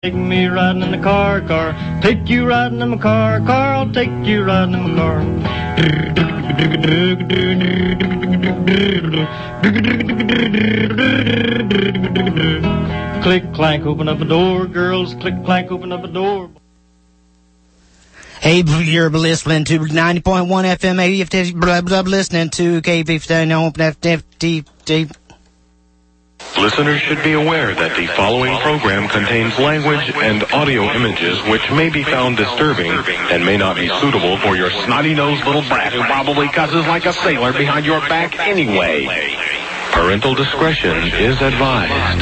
Take me riding in the car, take you riding in my car, I'll take you riding in my car. Click, clank, open up a door, girls, click, clank, open up a door. Hey, you're listening to 90.1 FM, 80, blah, blah, listening to K15, Listeners should be aware that the following program contains language and audio images which may be found disturbing and may not be suitable for your snotty-nosed little brat who probably cusses like a sailor behind your back anyway. Parental discretion is advised.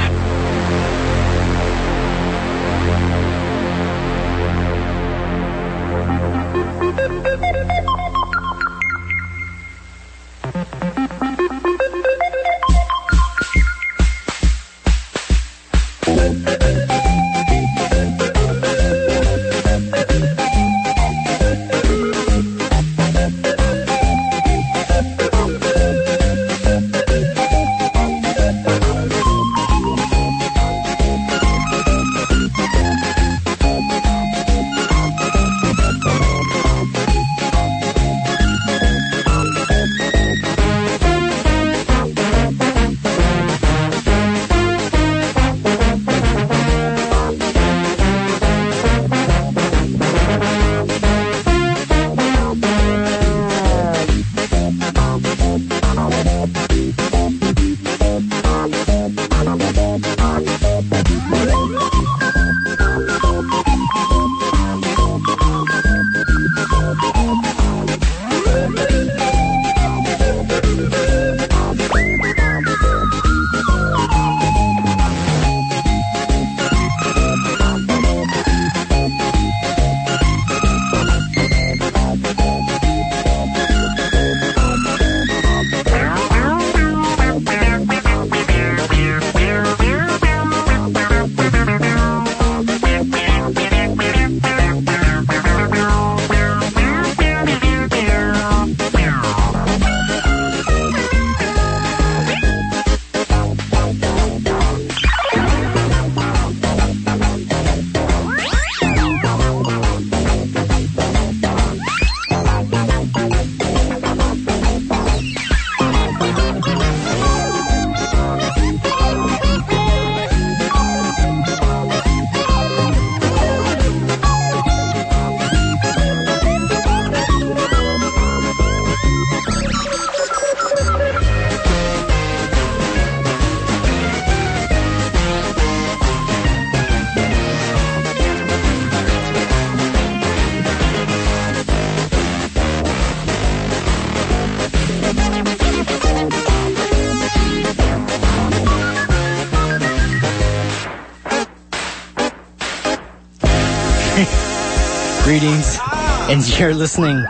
Greetings, and you're listening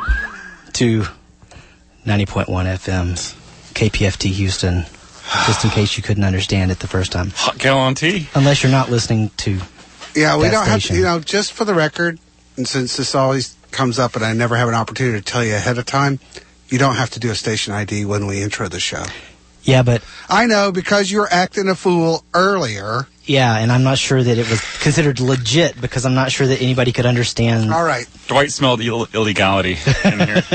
to 90.1 FM's KPFT Houston, just in case you couldn't understand it the first time. Hot gal on tea. Unless you're not listening to Yeah, we don't station. have to, just for the record, and since this always comes up and I never have an opportunity to tell you ahead of time, you don't have to do a station ID when we intro the show. Yeah, but... I know, because you were acting a fool earlier. Yeah, and I'm not sure that it was considered legit because I'm not sure that anybody could understand. All right. Dwight smelled illegality in here.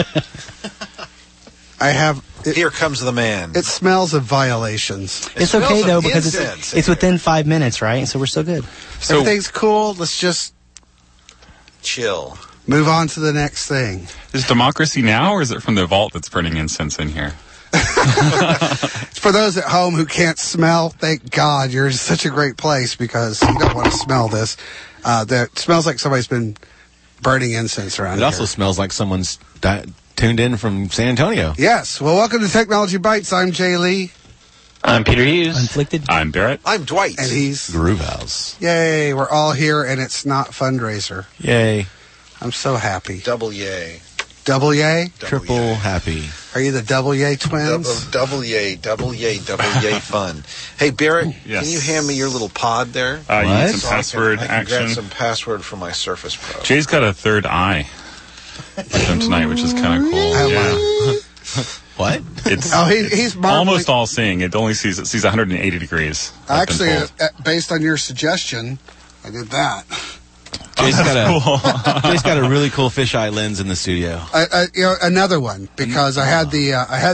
I have... Here comes the man. It smells of violations. It's okay, though, because it's within 5 minutes, right? So we're still good. So everything's cool. Let's just... chill. Move on to the next thing. Is democracy now, or is it from the vault that's burning incense in here? For those at home who can't smell, thank God you're in such a great place because you don't want to smell this. That smells like somebody's been burning incense around here. It also smells like someone's tuned in from San Antonio. Yes. Well, welcome to Technology Bites. I'm Jay Lee. I'm Peter Hughes. Inflicted. I'm Barrett. I'm Dwight. And he's... Groove House. Yay, we're all here and it's not fundraiser. Yay. I'm so happy. Double yay. Double yay? Triple yay. happy. Are you the double yay twins? Double yay fun. Hey, Barrett, Yes. can you hand me your little pod there? You need some So password I can action. grab some password for my Surface Pro. Jay's got a third eye with him tonight, which is kind of cool. Oh, Yeah. What? It's he's marveling. almost all seeing. It only sees 180 degrees. I've been Actually, told. based on your suggestion, I did that. Jay's got a really cool fisheye lens in the studio. Another one, because I had the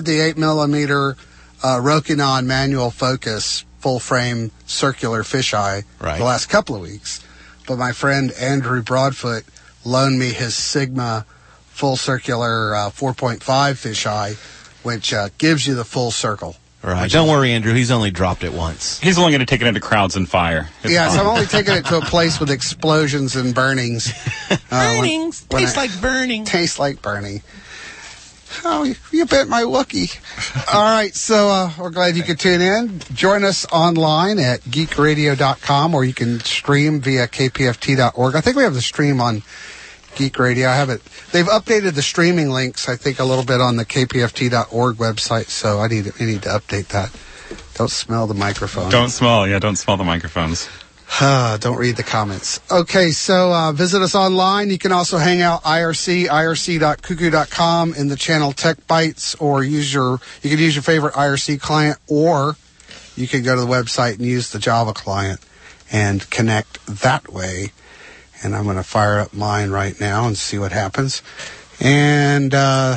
8mm Rokinon manual focus full frame circular fisheye the last couple of weeks, but my friend Andrew Broadfoot loaned me his Sigma full circular 4.5 fisheye, which gives you the full circle. Right. Don't worry, Andrew. He's only dropped it once. He's only going to take it into crowds and fire. So I'm only taking it to a place with explosions and burnings. Burnings. Tastes like burning. Tastes like burning. Oh, you bit my Wookie. All right, so we're glad you could tune in. Join us online at geekradio.com, or you can stream via kpft.org. I think we have the stream on Geek Radio. I have it. They've updated the streaming links, I think, a little bit on the kpft.org website, so I need to update that. Don't smell the microphone. Don't smell the microphones. Don't read the comments. Okay, so visit us online. You can also hang out irc.cuckoo.com in the channel Tech Bytes, or you can use your favorite IRC client, or you can go to the website and use the Java client and connect that way. And I'm going to fire up mine right now and see what happens. And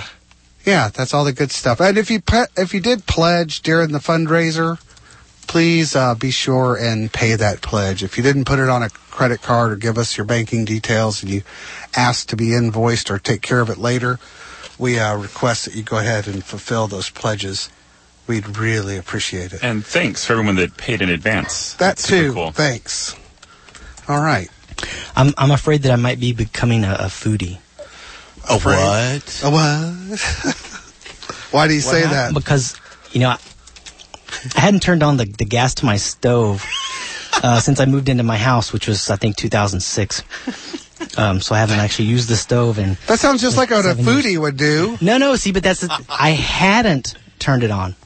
that's all the good stuff. And if you did pledge during the fundraiser, please be sure and pay that pledge. If you didn't put it on a credit card or give us your banking details and you ask to be invoiced or take care of it later, we request that you go ahead and fulfill those pledges. We'd really appreciate it. And thanks for everyone that paid in advance. That too. Cool. Thanks. All right. I'm afraid that I might be becoming a foodie. A what? A what? Why do you say that? Because, I hadn't turned on the gas to my stove since I moved into my house, which was, I think, 2006. So I haven't actually used the stove. And that sounds just like what a foodie would do. No, see, but I hadn't turned it on.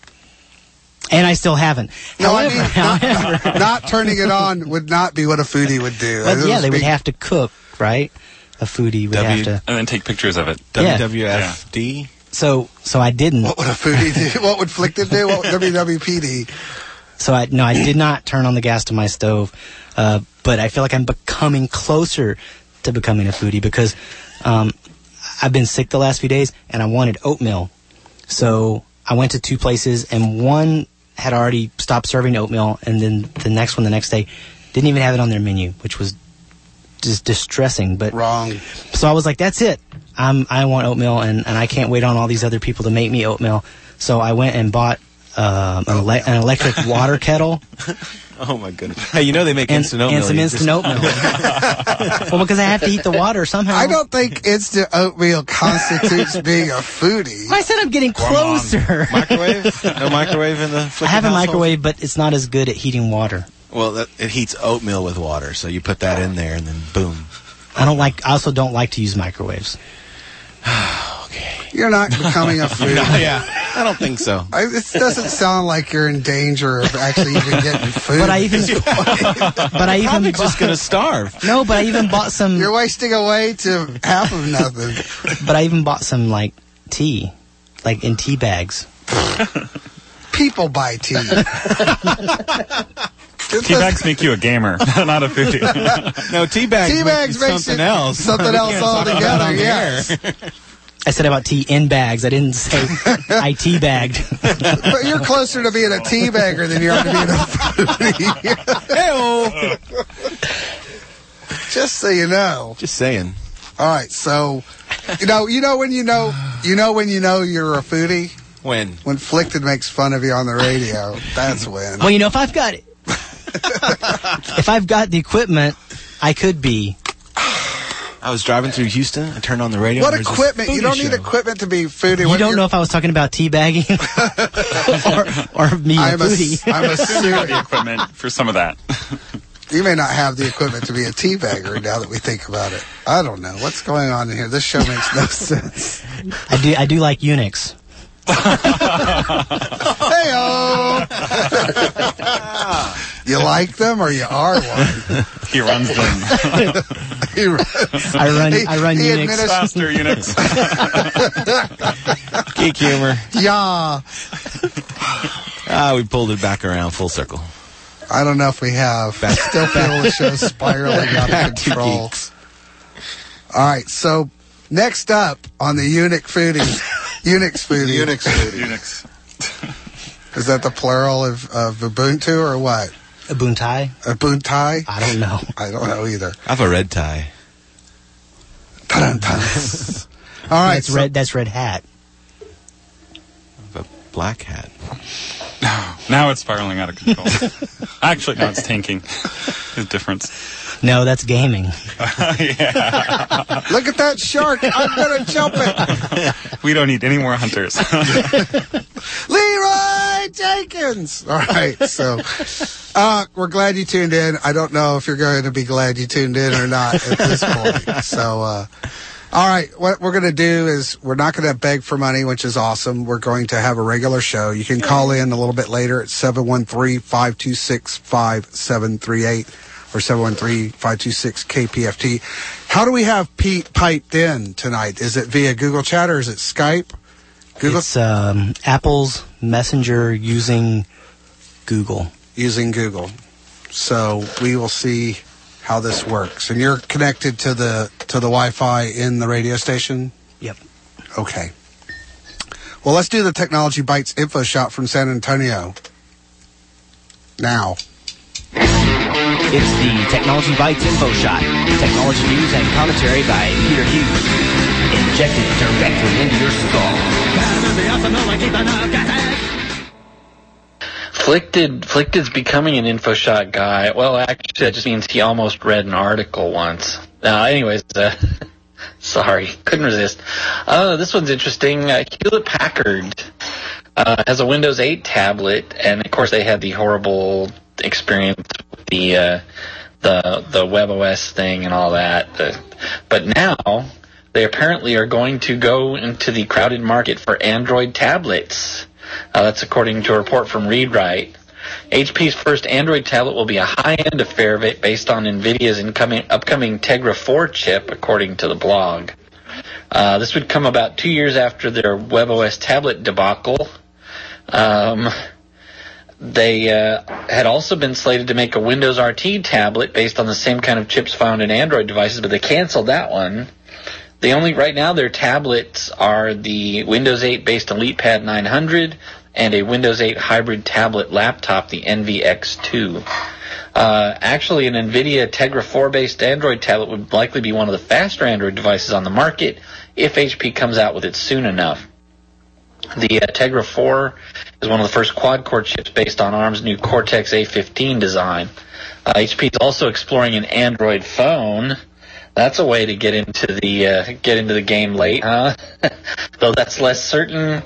And I still haven't. No, however, not turning it on would not be what a foodie would do. But they would have to cook, right? A foodie would have to... And then take pictures of it. WWFD? Yeah. So I didn't. What would a foodie do? What would Flickton do? What would WWPD? So I did not turn on the gas to my stove. But I feel like I'm becoming closer to becoming a foodie because I've been sick the last few days and I wanted oatmeal. So I went to two places and one had already stopped serving oatmeal, and then the next one the next day didn't even have it on their menu, which was just distressing. But wrong. So I was like, that's it. I want oatmeal, and I can't wait on all these other people to make me oatmeal. So I went and bought an electric water kettle. Oh my goodness! Hey, they make instant oatmeal. And some instant oatmeal. Well, because I have to eat the water somehow. I don't think instant oatmeal constitutes being a foodie. I said I'm getting closer. Microwave? No microwave in the Flickton I have a household? Microwave, but it's not as good at heating water. Well, it heats oatmeal with water, so you put that in there and then boom. I also don't like to use microwaves. Okay. You're not becoming a foodie. Yeah, I don't think so. It doesn't sound like you're in danger of actually even getting food. But I even probably just gonna starve. No, but I even bought some. You're wasting away to half of nothing. But I even bought some tea, in tea bags. People buy tea. Tea bags make you a gamer, not a foodie. No, tea bags make something else. Something else altogether, yes. I said about tea in bags. I didn't say I tea bagged. But you're closer to being a tea bagger than you are to being a foodie. Just so you know. Just saying. All right, so you know when you're a foodie? When Flickton makes fun of you on the radio. That's when. Well, if I've got the equipment, I could be. I was driving through Houston. I turned on the radio. What equipment? You don't need equipment to be foodie. You don't know if I was talking about teabagging or me a foodie. I'm assuming you have the equipment for some of that. You may not have the equipment to be a teabagger now that we think about it. I don't know. What's going on in here? This show makes no sense. I do like Unix. Hey-oh! You like them or you are one? He runs them. I run Unix. Faster Unix. Geek humor. Yeah. We pulled it back around full circle. I don't know if we have. I still feel the show's spiraling out of control. All right, so next up on the Unix Foodie. Unix. Is that the plural of Ubuntu or what? Ubuntu? Ubuntu? I don't know. I don't know either. I have a red tie. All right. That's Red Hat. I have a black hat. Now it's spiraling out of control. Actually, no, it's tanking. There's a difference. No, that's gaming. Yeah. Look at that shark. I'm going to jump it. We don't need any more hunters. Leroy Jenkins. All right. So we're glad you tuned in. I don't know if you're going to be glad you tuned in or not at this point. So, all right, what we're going to do is we're not going to beg for money, which is awesome. We're going to have a regular show. You can call in a little bit later at 713-526-5738 or 713-526-KPFT. How do we have Pete piped in tonight? Is it via Google Chat or is it Skype? Google? It's Apple's Messenger using Google. Using Google. So we will see how this works. And you're connected to the Wi-Fi in the radio station? Yep. Okay. Well, let's do the Technology Bytes info shot from San Antonio. Now. It's the Technology Bytes info shot. Technology news and commentary by Peter Hughes. Injected directly into your skull. Flicted's becoming an InfoShot guy. Well, actually, that just means he almost read an article once. Anyways, sorry, couldn't resist. This one's interesting. Hewlett-Packard has a Windows 8 tablet, and of course they had the horrible experience with the WebOS thing and all that. But now they apparently are going to go into the crowded market for Android tablets. That's according to a report from ReadWrite. HP's first Android tablet will be a high-end affair based on NVIDIA's upcoming Tegra 4 chip, according to the blog. This would come about 2 years after their WebOS tablet debacle. They had also been slated to make a Windows RT tablet based on the same kind of chips found in Android devices, but they canceled that one. Right now, their tablets are the Windows 8 based ElitePad 900 and a Windows 8 hybrid tablet laptop, the NVX2. Actually, an NVIDIA Tegra 4 based Android tablet would likely be one of the faster Android devices on the market if HP comes out with it soon enough. The Tegra 4 is one of the first quad-core chips based on ARM's new Cortex-A15 design. HP is also exploring an Android phone. That's a way to get into the game late, huh? Though that's less certain.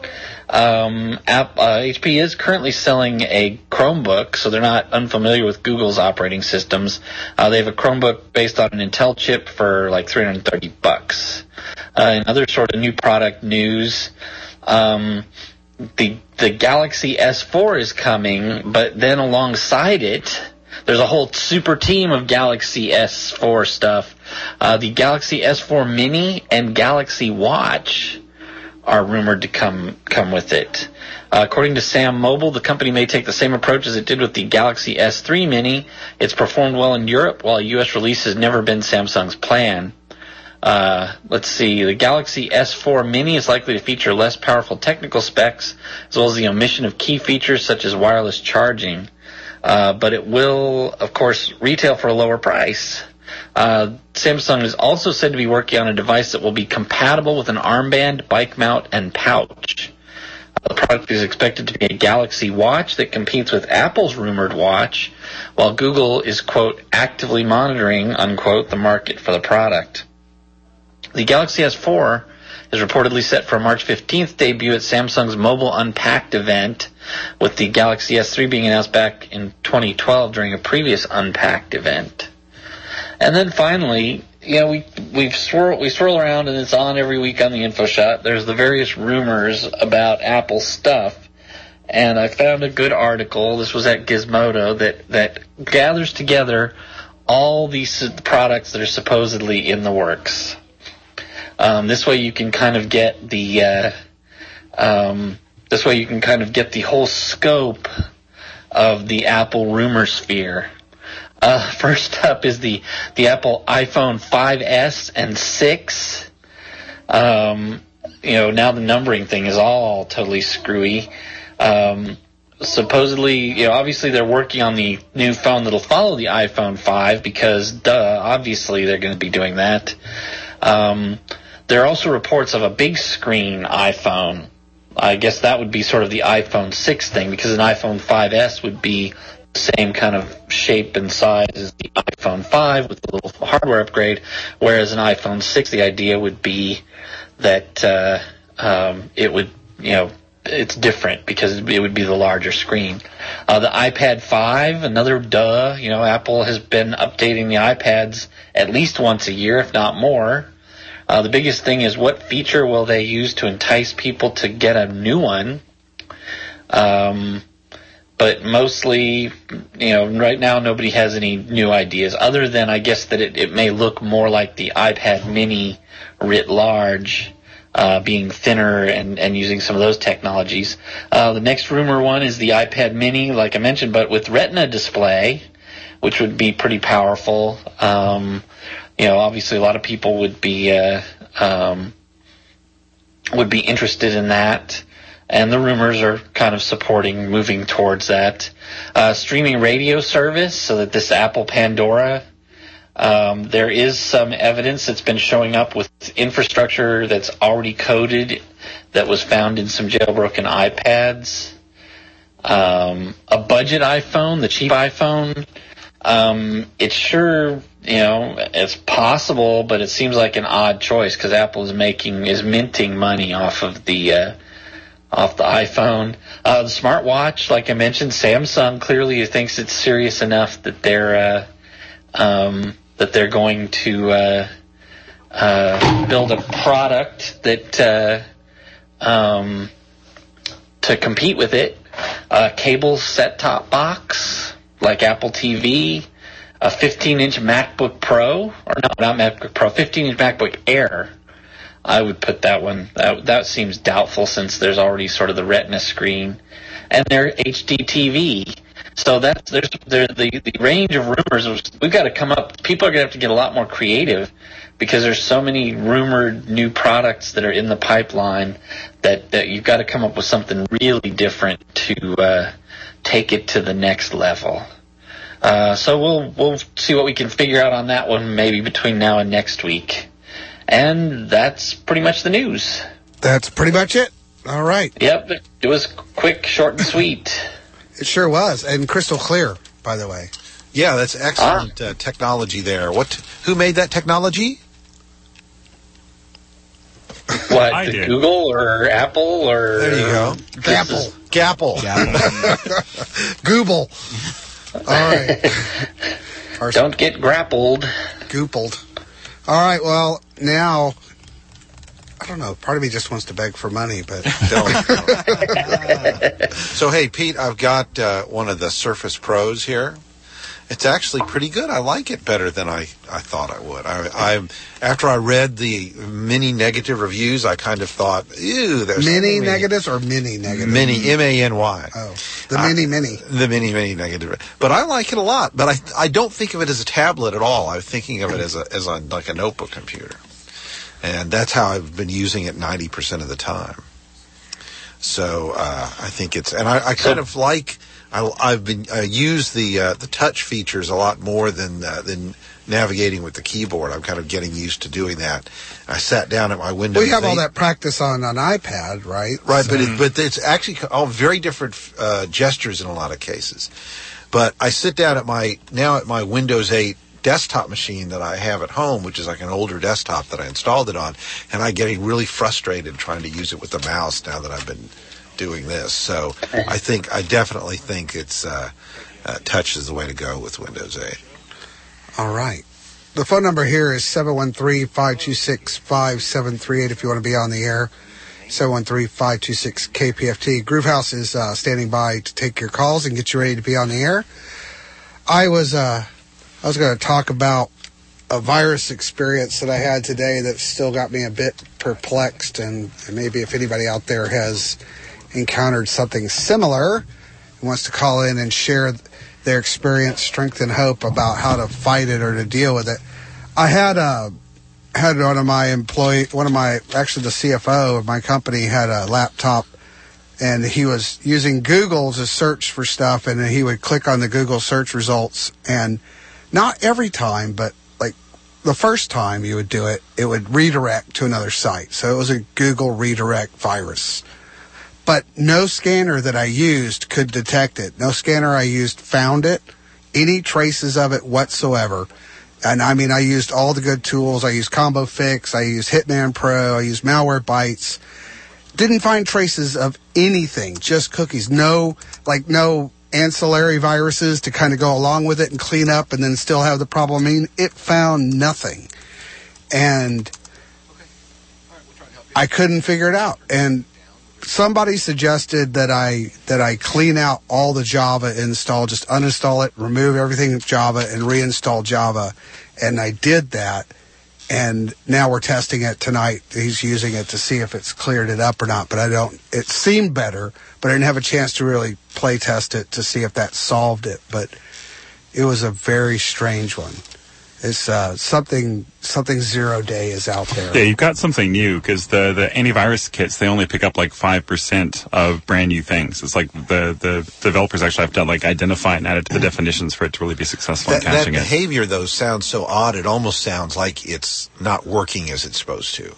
HP is currently selling a Chromebook, so they're not unfamiliar with Google's operating systems. They have a Chromebook based on an Intel chip for like $330. In other sort of new product news, the Galaxy S4 is coming, but then alongside it, there's a whole super team of Galaxy S4 stuff. The Galaxy S4 Mini and Galaxy Watch are rumored to come with it. According to Sam Mobile, the company may take the same approach as it did with the Galaxy S3 Mini. It's performed well in Europe, while a U.S. release has never been Samsung's plan. Let's see. The Galaxy S4 Mini is likely to feature less powerful technical specs, as well as the omission of key features such as wireless charging. But it will, of course, retail for a lower price. Samsung is also said to be working on a device that will be compatible with an armband, bike mount, and pouch. The product is expected to be a Galaxy Watch that competes with Apple's rumored watch, while Google is, quote, actively monitoring, unquote, the market for the product. The Galaxy S4 is reportedly set for a March 15th debut at Samsung's Mobile Unpacked event, with the Galaxy S3 being announced back in 2012 during a previous Unpacked event. And then finally, we swirl around, and it's on every week on the InfoShot. There's the various rumors about Apple stuff, and I found a good article. This was at Gizmodo that gathers together all these products that are supposedly in the works. This way you can kind of get the whole scope of the Apple rumor sphere. First up is the Apple iPhone 5S and 6. Now the numbering thing is all totally screwy. Supposedly, obviously they're working on the new phone that'll follow the iPhone 5 because, obviously they're going to be doing that. There are also reports of a big screen iPhone. I guess that would be sort of the iPhone 6 thing, because an iPhone 5S would be the same kind of shape and size as the iPhone 5 with a little hardware upgrade, whereas an iPhone 6, the idea would be that it would, it's different because it would be the larger screen. The iPad 5, another Apple has been updating the iPads at least once a year, if not more. The biggest thing is, what feature will they use to entice people to get a new one? But mostly, right now nobody has any new ideas, other than I guess that it may look more like the iPad mini writ large, being thinner and using some of those technologies. The next rumor one is the iPad mini, like I mentioned, but with Retina display, which would be pretty powerful. Obviously a lot of people would be interested in that, and the rumors are kind of moving towards that. Streaming radio service, so that this Apple Pandora, there is some evidence that's been showing up with infrastructure that's already coded that was found in some jailbroken iPads. A budget iPhone, the cheap iPhone, it's sure, it's possible, but it seems like an odd choice because Apple is minting money off of the iPhone. The smartwatch, like I mentioned, Samsung clearly thinks it's serious enough that they're going to build a product that to compete with it. Cable set-top box like Apple TV, a 15-inch MacBook Pro, or no, not MacBook Pro, 15-inch MacBook Air. I would put that one. That seems doubtful since there's already sort of the Retina screen, and their HD TV. So there's the range of rumors. We've got to come up. People are going to have to get a lot more creative because there's so many rumored new products that are in the pipeline that you've got to come up with something really different to take it to the next level. So we'll see what we can figure out on that one maybe between now and next week. And that's pretty much the news. That's pretty much it. All right. Yep, it was quick, short, and sweet. It sure was, and crystal clear, by the way. Yeah, that's excellent technology there. Who made that technology? What, Google or Apple or... There you go. Gapple. Google. All right. Don't get grappled. Goopled. All right, well, now, I don't know, part of me just wants to beg for money, but don't. So, hey, Pete, I've got one of the Surface Pros here. It's actually pretty good. I like it better than I thought I would. After I read the many negative reviews, I kind of thought, ew. Many negatives or mini negatives? Many, M-A-N-Y. Oh, the mini. The mini negative. But I like it a lot. But I don't think of it as a tablet at all. I'm thinking of it as like a notebook computer. And that's how I've been using it 90% of the time. So I think it's, and I kind of like, I use the touch features a lot more than navigating with the keyboard. I'm kind of getting used to doing that. I sat down at my Windows. Well, you have all that practice on an iPad, right? Right, so. but it's actually all very different gestures in a lot of cases. But I sit down at my Windows 8 desktop machine that I have at home, which is like an older desktop that I installed it on, and I'm getting really frustrated trying to use it with the mouse now that I've been doing this. So I definitely think it's touch is the way to go with Windows 8. All right. The phone number here is 713-526-5738 if you want to be on the air. 713-526-KPFT. Groovehouse is standing by to take your calls and get you ready to be on the air. I was going to talk about a virus experience that I had today that still got me a bit perplexed, and maybe if anybody out there has encountered something similar, wants to call in and share their experience, strength, and hope about how to fight it or to deal with it. I had actually the CFO of my company had a laptop, and he was using Google to search for stuff, and he would click on the Google search results, and not every time, but like the first time you would do it, it would redirect to another site. So it was a Google redirect virus. But no scanner that I used could detect it. No scanner I used found it, any traces of it whatsoever. And I mean, I used all the good tools. I used Combo Fix. I used Hitman Pro. I used Malwarebytes. Didn't find traces of anything, just cookies. No ancillary viruses to kind of go along with it and clean up and then still have the problem. I mean, it found nothing. And I couldn't figure it out. And somebody suggested that I clean out all the Java install, just uninstall it, remove everything Java, and reinstall Java. And I did that. And now we're testing it tonight. He's using it to see if it's cleared it up or not. But it seemed better, but I didn't have a chance to really play test it to see if that solved it. But it was a very strange one. It's something 0 day is out there. Yeah, you've got something new, because the antivirus kits, they only pick up like 5% of brand new things. It's like the developers actually have to like identify and add it to the definitions for it to really be successful in catching that it. behavior, though, sounds so odd. It almost sounds like it's not working as it's supposed to.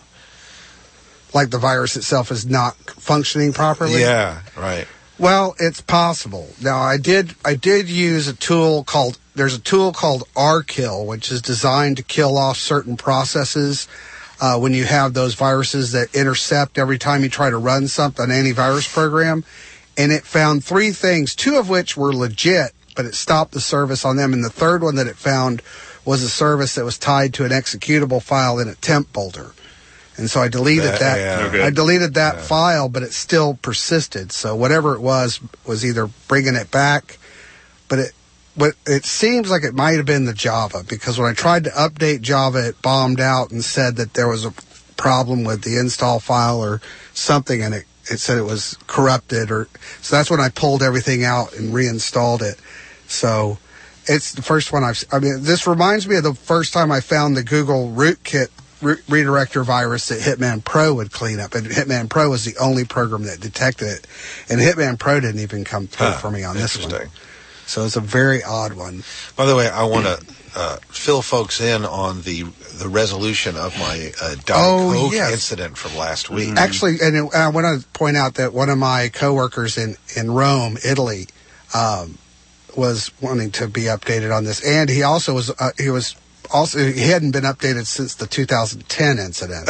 Like the virus itself is not functioning properly? Yeah, right. Well, it's possible. Now, I did use there's a tool called rkill, which is designed to kill off certain processes when you have those viruses that intercept every time you try to run an antivirus program. And it found 3 things, 2 of which were legit, but it stopped the service on them. And the third one that it found was a service that was tied to an executable file in a temp folder. And so I deleted that. Yeah. I deleted that file, but it still persisted. So whatever it was either bringing it back, but it seems like it might have been the Java, because when I tried to update Java, it bombed out and said that there was a problem with the install file or something, and it said it was corrupted. So that's when I pulled everything out and reinstalled it. So it's the first one this reminds me of the first time I found the Google rootkit redirector virus that Hitman Pro would clean up, and Hitman Pro was the only program that detected it, and Hitman Pro didn't even come through for me on this one. So it's a very odd one. By the way, I want to fill folks in on the resolution of my Diet Coke incident from last week. Actually, and I want to point out that one of my coworkers in Rome, Italy, was wanting to be updated on this, and he also was he hadn't been updated since the 2010 incident.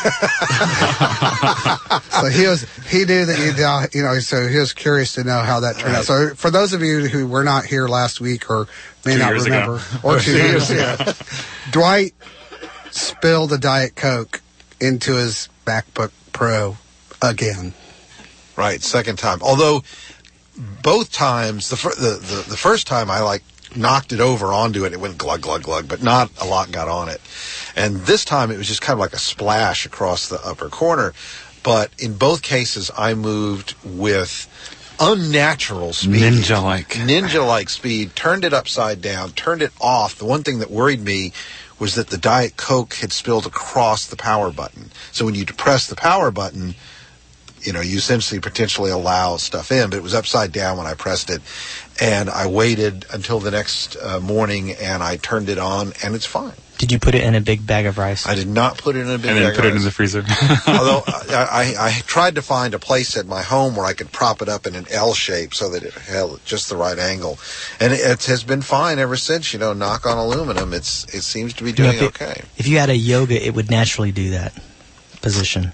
So he knew that so he was curious to know how that turned out. So for those of you who were not here last week or may not remember, or 2 years ago, Dwight spilled a Diet Coke into his MacBook Pro again. Right, second time. Although both times, the first time I knocked it over onto it. It went glug, glug, glug, but not a lot got on it. And this time it was just kind of like a splash across the upper corner. But in both cases, I moved with unnatural speed. Ninja-like speed, turned it upside down, turned it off. The one thing that worried me was that the Diet Coke had spilled across the power button. So when you depress the power button, you essentially potentially allow stuff in, but it was upside down when I pressed it. And I waited until the next morning, and I turned it on, and it's fine. Did you put it in a big bag of rice? I did not put it in a big bag of rice. And then put it in the freezer. Although I tried to find a place at my home where I could prop it up in an L shape so that it held just the right angle. And it has been fine ever since, knock on aluminum. It seems to be doing okay. If you had a yoga, it would naturally do that position.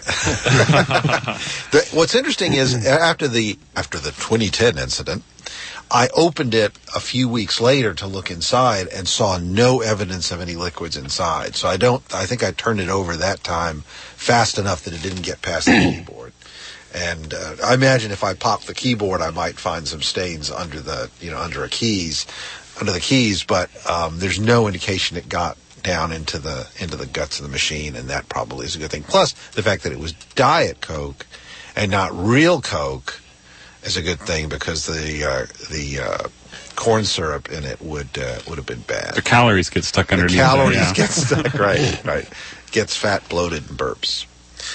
What's interesting is after the 2010 incident, I opened it a few weeks later to look inside and saw no evidence of any liquids inside. So I think I turned it over that time fast enough that it didn't get past the keyboard. And I imagine if I popped the keyboard, I might find some stains under the keys, but there's no indication it got down into the guts of the machine, and that probably is a good thing. Plus, the fact that it was Diet Coke and not real Coke, as a good thing because the corn syrup in it would have been bad. The calories get stuck underneath. The calories yeah. get stuck, right. Gets fat, bloated, and burps.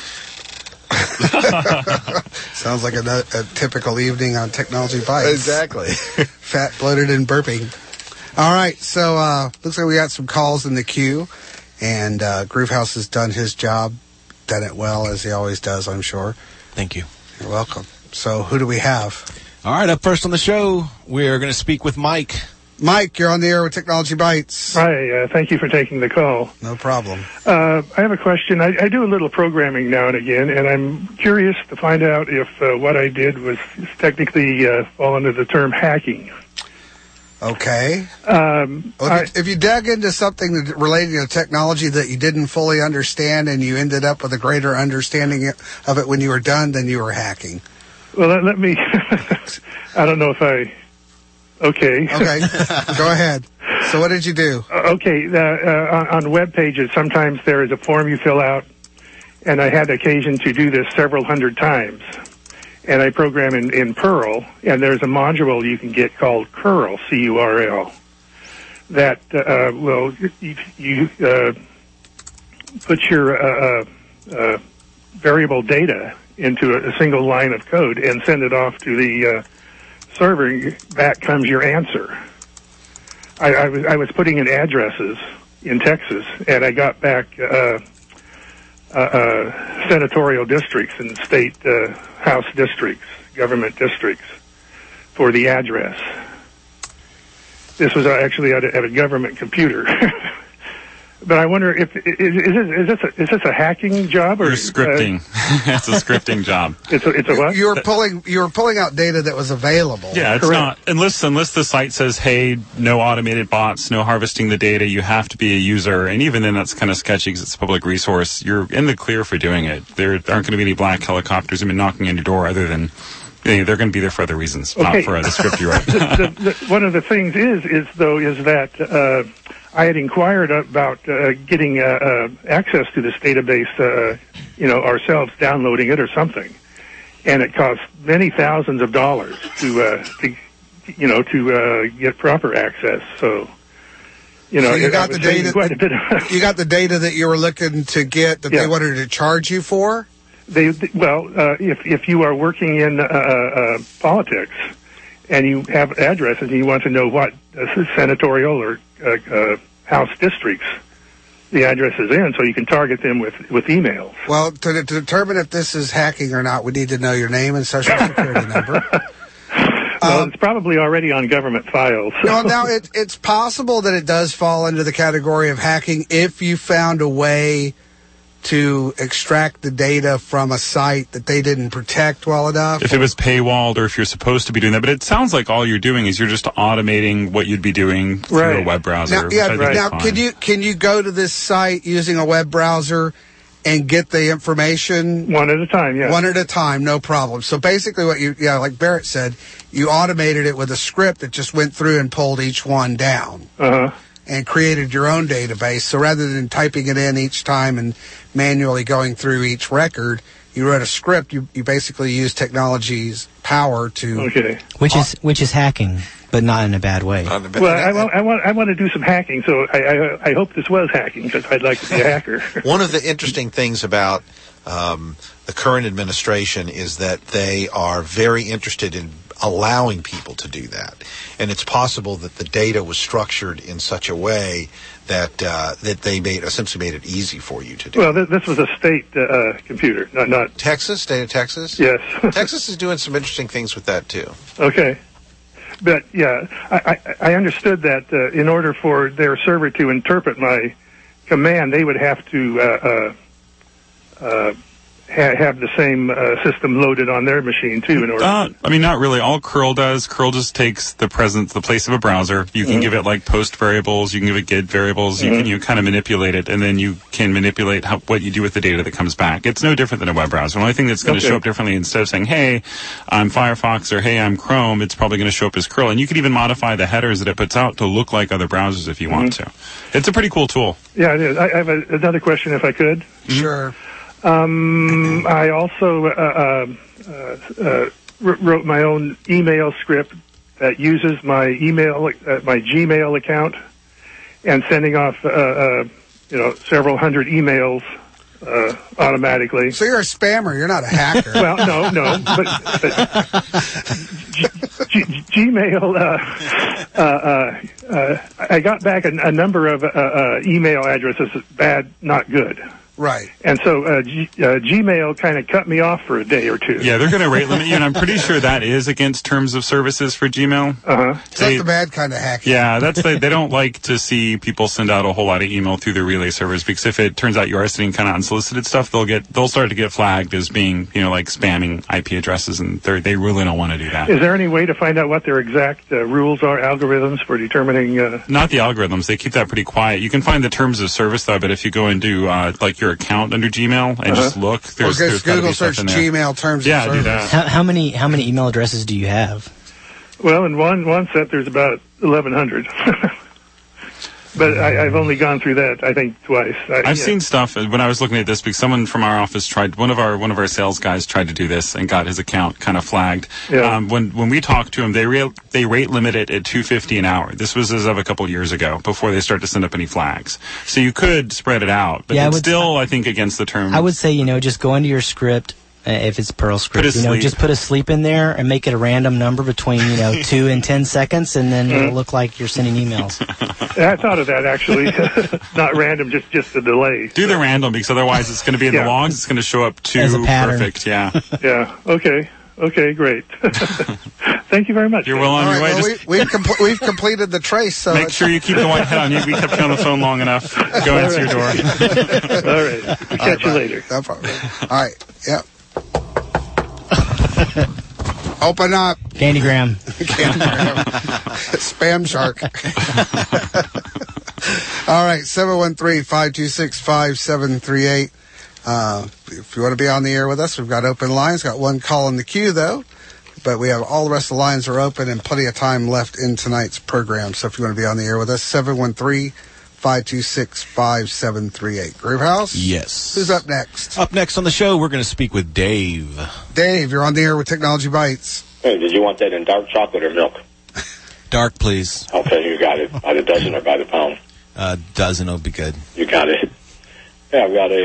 Sounds like a typical evening on Technology Bites. Exactly. Fat, bloated, and burping. All right, so looks like we got some calls in the queue, and Groovehouse has done his job, done it well, as he always does, I'm sure. Thank you. You're welcome. So who do we have? All right, up first on the show, we're going to speak with Mike. Mike, you're on the air with Technology Bites. Hi, thank you for taking the call. No problem. I have a question. I do a little programming now and again, and I'm curious to find out if what I did was technically fall under the term hacking. Okay. If you dug into something relating to technology that you didn't fully understand and you ended up with a greater understanding of it when you were done, then you were hacking. Well, let me... I don't know if I... Okay. Okay. Go ahead. So what did you do? On web pages, sometimes there is a form you fill out, and I had occasion to do this several hundred times. And I program in Perl, and there's a module you can get called Curl, C-U-R-L, that will you put your variable data into a single line of code and send it off to the server. Back comes your answer. I was putting in addresses in Texas, and I got back senatorial districts and state house districts, government districts for the address. This was actually at a government computer. But I wonder if is this a hacking job or you're scripting? It's a scripting job. It's a what? You were pulling out data that was available. Yeah, it's Correct. not unless the site says, "Hey, no automated bots, no harvesting the data. You have to be a user." And even then, that's kind of sketchy because it's a public resource. You're in the clear for doing it. There aren't going to be any black helicopters even knocking on your door, other than they're going to be there for other reasons, not for the script you write. One of the things is that. I had inquired about getting access to this database, ourselves downloading it or something, and it cost many thousands of dollars to get proper access. So, you got the data. Quite a bit You got the data that you were looking to get that they wanted to charge you for. If you are working in politics and you have addresses and you want to know what senatorial or house districts the address is in, so you can target them with emails. Well, to determine if this is hacking or not, we need to know your name and social security number. Well, it's probably already on government files. So. No, now it's possible that it does fall into the category of hacking if you found a way to extract the data from a site that they didn't protect well enough. If it was paywalled or if you're supposed to be doing that. But it sounds like all you're doing is you're just automating what you'd be doing through a web browser. Now, can you go to this site using a web browser and get the information? One at a time, yeah. One at a time, no problem. So basically what like Barrett said, you automated it with a script that just went through and pulled each one down. Uh-huh. And created your own database. So rather than typing it in each time and manually going through each record, you wrote a script. You basically use technology's power to... Okay. Which is hacking, but not in a bad way. Well, I want to do some hacking, so I hope this was hacking, because I'd like to be a hacker. One of the interesting things about the current administration is that they are very interested in allowing people to do that. And it's possible that the data was structured in such a way that they essentially made it easy for you to do. Well, this was a state computer, not Texas, state of Texas? Yes. Texas is doing some interesting things with that, too. Okay. But, yeah, I understood that in order for their server to interpret my command, they would have to have the same system loaded on their machine too. In order, not really. All curl does, curl just takes the place of a browser. You can give it like post variables. You can give it get variables. You kind of manipulate it, and then you can manipulate what you do with the data that comes back. It's no different than a web browser. The only thing that's going to show up differently, instead of saying, "Hey, I'm Firefox" or "Hey, I'm Chrome," it's probably going to show up as curl. And you can even modify the headers that it puts out to look like other browsers if you want to. It's a pretty cool tool. Yeah, it is. I have another question, if I could. Sure. I also wrote my own email script that uses my Gmail account and sending off several hundred emails automatically. So you're a spammer. You're not a hacker. Well, no, but Gmail. I got back a number of email addresses. Bad, not good. Right. And so Gmail kind of cut me off for a day or two. Yeah, they're going to rate limit you, and I'm pretty sure that is against terms of services for Gmail. Uh-huh. So that's the bad kind of hacking. Yeah, they don't like to see people send out a whole lot of email through their relay servers, because if it turns out you are sending kind of unsolicited stuff, they'll start to get flagged as being, like spamming IP addresses, and they really don't want to do that. Is there any way to find out what their exact rules are, algorithms for determining? Not the algorithms. They keep that pretty quiet. You can find the terms of service though, but if you go and do your account under Gmail and just look, there's Google search Gmail terms of service. Do that. How many email addresses do you have? Well, in one set there's about 1,100. But I've only gone through that, I think, twice. I've seen stuff when I was looking at this, because someone from our office one of our sales guys tried to do this and got his account kind of flagged. Yeah. When we talked to him, they rate limit it at $250 an hour. This was as of a couple years ago, before they start to send up any flags. So you could spread it out, but it's still, I think, against the terms. I would say, just go into your script. If it's Perl script, just put a sleep in there and make it a random number between 2 and 10 seconds, and then it'll look like you're sending emails. I thought of that, actually. Not random, just the delay. Do the random, because otherwise it's going to be in the logs. It's going to show up too as a pattern. Perfect. Yeah. Yeah. Okay, great. Thank you very much. You're well on your way. We've completed the trace. So make sure you keep the one head on you. We kept you on the phone long enough. Go answer your door. All right. We'll catch you later. No problem. All right. Yep. Open up. Candygram. Spam shark. All right, 713-526-5738. If you want to be on the air with us, we've got open lines. Got one call in the queue, though. But we have all the rest of the lines are open and plenty of time left in tonight's program. So if you want to be on the air with us, 713-526-5738. Groovehouse? Yes. Who's up next? Up next on the show, we're going to speak with Dave. Dave, you're on the air with Technology Bites. Hey, did you want that in dark chocolate or milk? Dark, please. Okay, you got it. By the dozen or by the pound? Dozen will be good. You got it. Yeah, I've got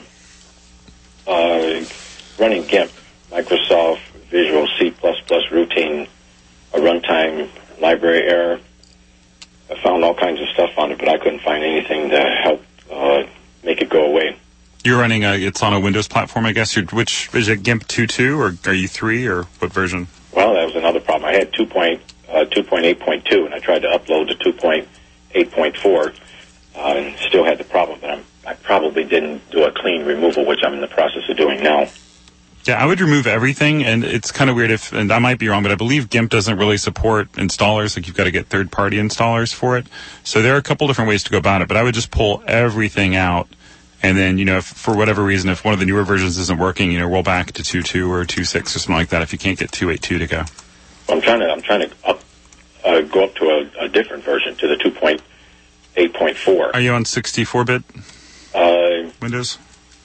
a running GIMP, Microsoft Visual C++ routine, a runtime library error. I found all kinds of stuff on it, but I couldn't find anything to help make it go away. You're running it's on a Windows platform, I guess. Which is it, GIMP 2.2 or are you 3 or what version? Well, that was another problem. I had 2.8.2, and I tried to upload to 2.8.4, and still had the problem. But I probably didn't do a clean removal, which I'm in the process of doing now. Yeah, I would remove everything, and it's kind of weird and I might be wrong, but I believe GIMP doesn't really support installers. Like, you've got to get third-party installers for it. So there are a couple different ways to go about it, but I would just pull everything out, and then, if for whatever reason, if one of the newer versions isn't working, roll back to 2.2 or 2.6 or something like that if you can't get 2.8.2 to go. I'm trying to go up to a different version, to the 2.8.4. Are you on 64-bit Windows?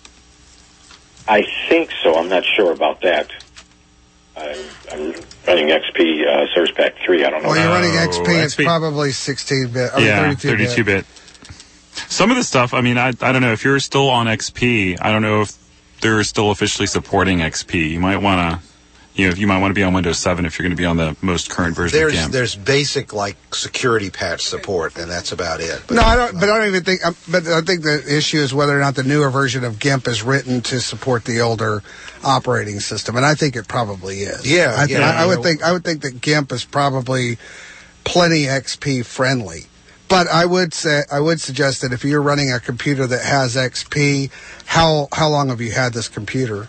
I think so. I'm not sure about that. I'm running XP Service Pack 3. I don't know. Well, you're running XP. It's probably 16-bit. Yeah, 32-bit. Some of the stuff, I don't know. If you're still on XP, I don't know if they're still officially supporting XP. You might want to... you might want to be on Windows 7 if you're going to be on the most current version of GIMP. There's basic, security patch support, and that's about it. But I don't even think... But I think the issue is whether or not the newer version of GIMP is written to support the older operating system, and I think it probably is. Yeah, I would think that GIMP is probably plenty XP friendly. But I would suggest that if you're running a computer that has XP, how long have you had this computer?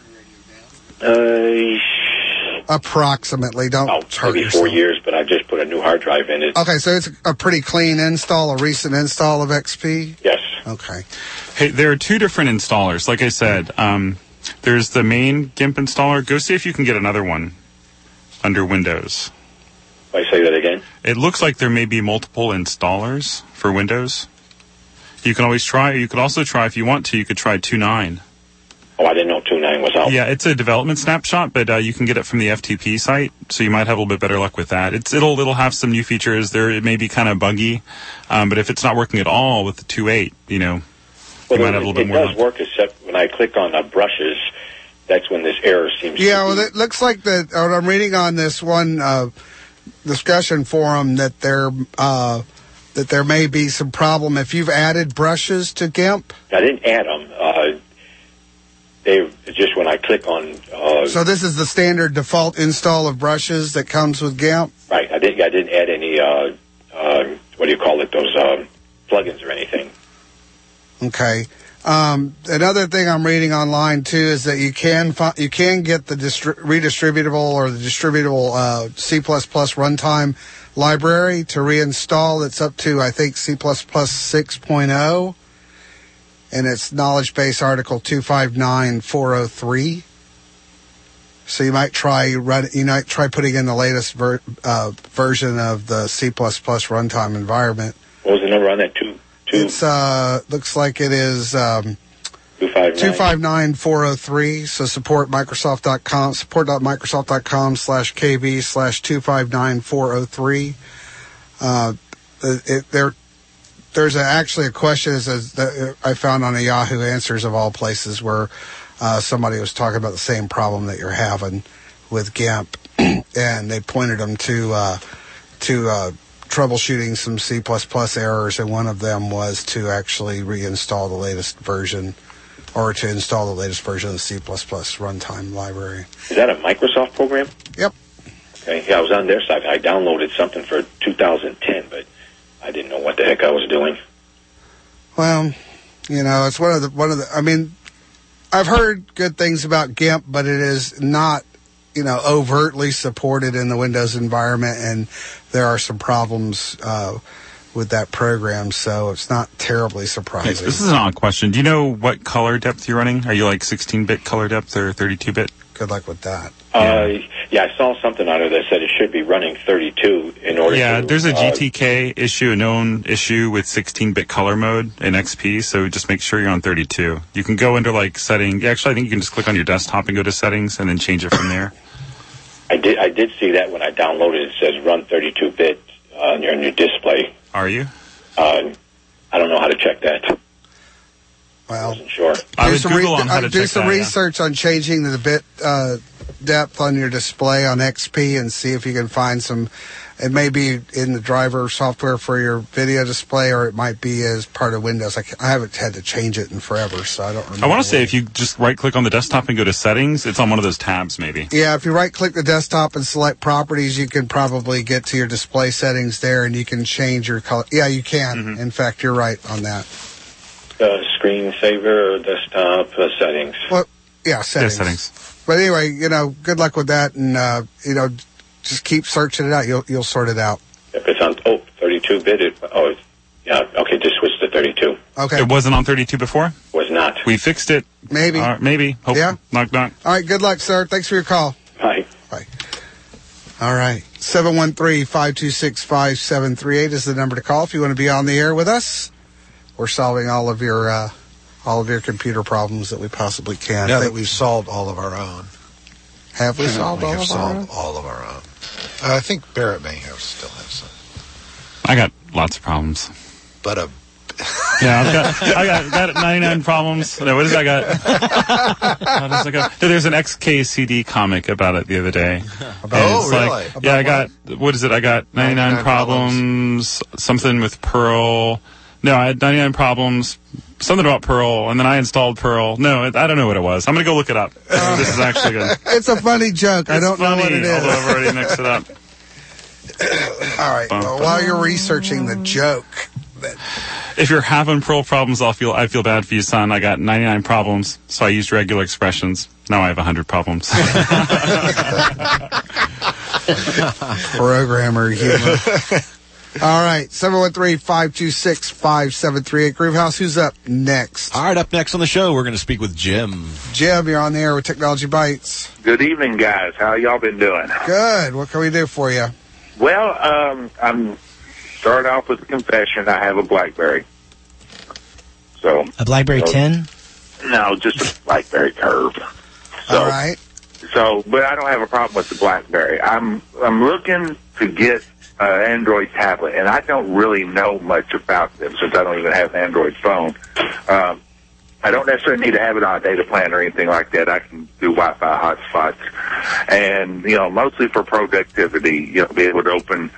Approximately. Don't hurt maybe yourself. 4 years, but I just put a new hard drive in it. Okay, so it's a pretty clean install, a recent install of XP? Yes. Okay. Hey, there are two different installers. Like I said, there's the main GIMP installer. Go see if you can get another one under Windows. I say that again? It looks like there may be multiple installers for Windows. You can always try. You could also try, if you want to, you could try 2.9. Oh, I didn't know 2.9 was out. Yeah, it's a development snapshot, but you can get it from the FTP site, so you might have a little bit better luck with that. It'll have some new features. It may be kind of buggy, but if it's not working at all with the 2.8, you might have a little bit more luck. It does work, except when I click on brushes, that's when this error seems to be. Yeah, well, it looks like that. I'm reading on this one discussion forum that there may be some problem if you've added brushes to GIMP. I didn't add them. They just when I click on. So this is the standard default install of brushes that comes with GIMP. Right. I didn't add any. What do you call it? Those plugins or anything. Okay. Another thing I'm reading online too is that you can get the redistributable or the distributable C++ runtime library to reinstall. It's up to, I think, C++ 6.0, and it's knowledge base article 259403. So you might try putting in the latest version of the C++ runtime environment. What was the number on that? It's looks like it is 259403. So support.microsoft.com/kb/259403. There's actually a question that I found on a Yahoo Answers of all places where somebody was talking about the same problem that you're having with GIMP, and they pointed them to troubleshooting some C++ errors, and one of them was to actually reinstall the latest version, or to install the latest version of the C++ runtime library. Is that a Microsoft program? Yep. Okay. Yeah, I was on their site. I downloaded something for 2010, but I didn't know what the heck I was doing. Well, it's one of the. I mean, I've heard good things about GIMP, but it is not, overtly supported in the Windows environment, and there are some problems with that program, so it's not terribly surprising. Okay, this is an odd question. Do you know what color depth you're running? Are you like 16-bit color depth or 32-bit? Good luck with that. Yeah, I saw something on it that said it should be running 32 in order to... Yeah, there's a GTK issue, a known issue with 16-bit color mode in XP, so just make sure you're on 32. You can go into, setting... Actually, I think you can just click on your desktop and go to settings and then change it from there. I did see that when I downloaded it. It says run 32-bit on your display. Are you? I don't know how to check that. Well, I wasn't sure. I would Google on how to do check some that, research on changing the bit depth on your display on XP and see if you can find some. It may be in the driver software for your video display, or it might be as part of Windows. I haven't had to change it in forever, so I don't remember. I want to say if you just right-click on the desktop and go to settings, it's on one of those tabs, maybe. Yeah, if you right-click the desktop and select properties, you can probably get to your display settings there, and you can change your color. Yeah, you can. Mm-hmm. In fact, you're right on that. Screensaver or desktop settings. Well, yeah, settings. Yeah, settings. But anyway, good luck with that, and just keep searching it out. You'll sort it out. If it's on 32-bit, okay, just switch to 32. Okay. It wasn't on 32 before? Was not. We fixed it. Maybe. Maybe. Hope. Yeah. Knock, knock. All right, good luck, sir. Thanks for your call. Bye. Bye. All right. 713-526-5738 is the number to call if you want to be on the air with us. We're solving all of your computer problems that we possibly can. Now that we've solved all of our own. Have we solved all of our own? We have solved all of our own. I think Barrett may still have some. I got lots of problems. But yeah, I got 99 problems. No, what does I got? There's an XKCD comic about it the other day. Really? Yeah, I got, what is it? I got 99 problems, something with Perl. No, I had 99 problems, something about Perl, and then I installed Perl. No, I don't know what it was. I'm going to go look it up. This is actually good. It's a funny joke. I don't know what it is. Although I've already mixed it up. All right. Well, while you're researching the joke. If you're having Perl problems, I feel bad for you, son. I got 99 problems, so I used regular expressions. Now I have 100 problems. Programmer humor. All right, 713-526-5738. Groovehouse, who's up next? All right, up next on the show, we're going to speak with Jim. Jim, you're on the air with Technology Bites. Good evening, guys. How y'all been doing? Good. What can we do for you? Well, I'm start off with a confession. I have a BlackBerry. So a BlackBerry 10? No, just a BlackBerry Curve. So, All right. So, but I don't have a problem with the BlackBerry. I'm looking to get an Android tablet, and I don't really know much about them since I don't even have an Android phone. I don't necessarily need to have it on a data plan or anything like that. I can do Wi-Fi hotspots, and mostly for productivity. Be able to open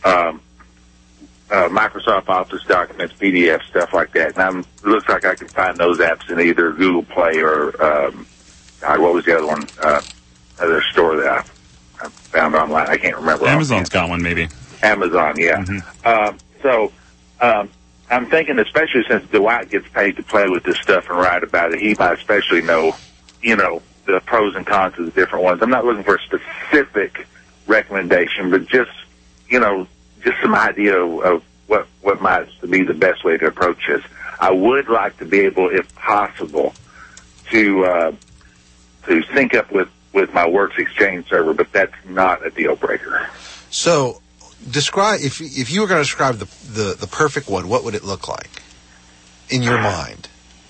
Microsoft Office documents, PDF, stuff like that. And it looks like I can find those apps in either Google Play or what was the other one? Other store that I found online. I can't remember. Amazon's got one, maybe. Amazon, yeah. Mm-hmm. I'm thinking, especially since Dwight gets paid to play with this stuff and write about it, he might especially know, the pros and cons of the different ones. I'm not looking for a specific recommendation, but just some idea of what might be the best way to approach this. I would like to be able, if possible, to sync up with my Works Exchange server, but that's not a deal breaker. So, describe if you were going to describe the perfect one, what would it look like in your mind?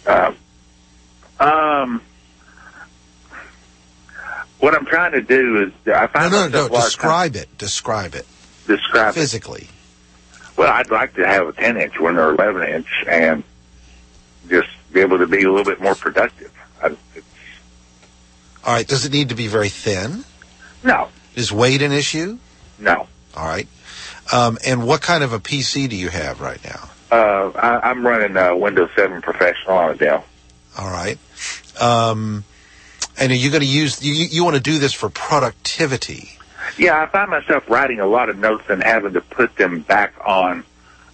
What I'm trying to do is I find no. Describe it. Describe physically. Well, I'd like to have a 10-inch one or 11-inch, and just be able to be a little bit more productive. All right. Does it need to be very thin? No. Is weight an issue? No. All right. And what kind of a PC do you have right now? I'm running Windows 7 Professional on a Dell. All right. And are you going to use? You want to do this for productivity? Yeah, I find myself writing a lot of notes and having to put them back on,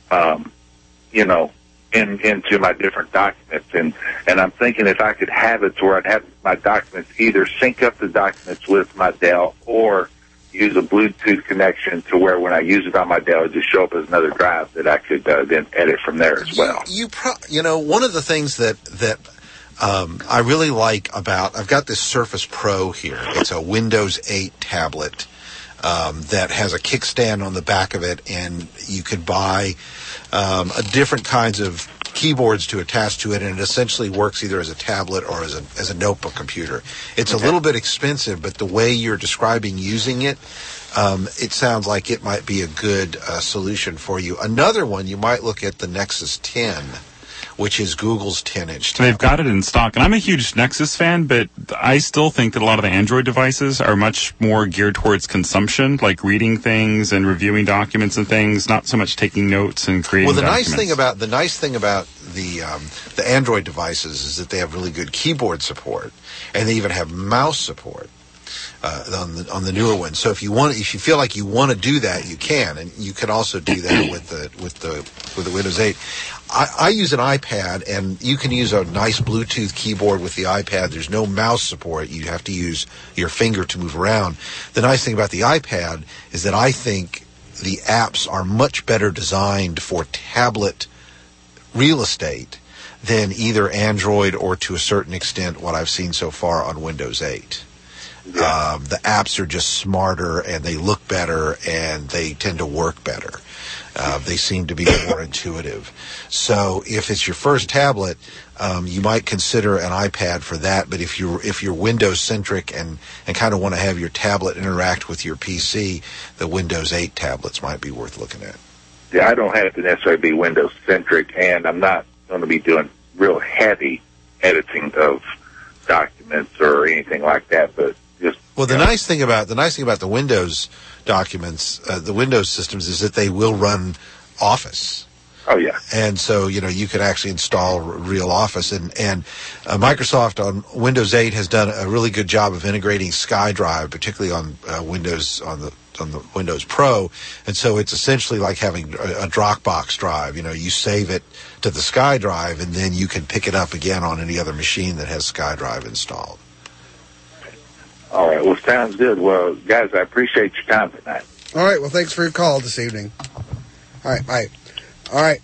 into my different documents. And I'm thinking if I could have it to where I'd have my documents either sync up the documents with my Dell or use a Bluetooth connection to where when I use it on my Dell, it just show up as another drive that I could then edit from there as well. One of the things that I really like about, I've got this Surface Pro here. It's a Windows 8 tablet that has a kickstand on the back of it, and you could buy different kinds of keyboards to attach to it, and it essentially works either as a tablet or as a notebook computer. It's a little bit expensive, but the way you're describing using it, it sounds like it might be a good solution for you. Another one, you might look at the Nexus 10, which is Google's 10-inch tablet. They've got it in stock, and I'm a huge Nexus fan, but I still think that a lot of the Android devices are much more geared towards consumption, like reading things and reviewing documents and things, not so much taking notes and creating documents. The nice thing about the Android devices is that they have really good keyboard support, and they even have mouse support on the newer ones. So if you feel like you want to do that, you can, and you can also do that with the Windows 8. I use an iPad, and you can use a nice Bluetooth keyboard with the iPad. There's no mouse support. You have to use your finger to move around. The nice thing about the iPad is that I think the apps are much better designed for tablet real estate than either Android or, to a certain extent, what I've seen so far on Windows 8. Yeah. The apps are just smarter, and they look better, and they tend to work better. They seem to be more intuitive. So if it's your first tablet, you might consider an iPad for that. But if you're Windows centric and kind of want to have your tablet interact with your PC, the Windows 8 tablets might be worth looking at. Yeah, I don't have to necessarily be Windows centric, and I'm not going to be doing real heavy editing of documents or anything like that. But just the nice thing about the Windows documents, the Windows systems, is that they will run Office. Oh yeah. And so you could actually install real Office, and Microsoft on Windows 8 has done a really good job of integrating SkyDrive, particularly on Windows on the Windows Pro, and so it's essentially like having a Dropbox drive. You save it to the SkyDrive, and then you can pick it up again on any other machine that has SkyDrive installed. All right. Well, sounds good. Well, guys, I appreciate your time tonight. All right. Well, thanks for your call this evening. All right. Bye. All right.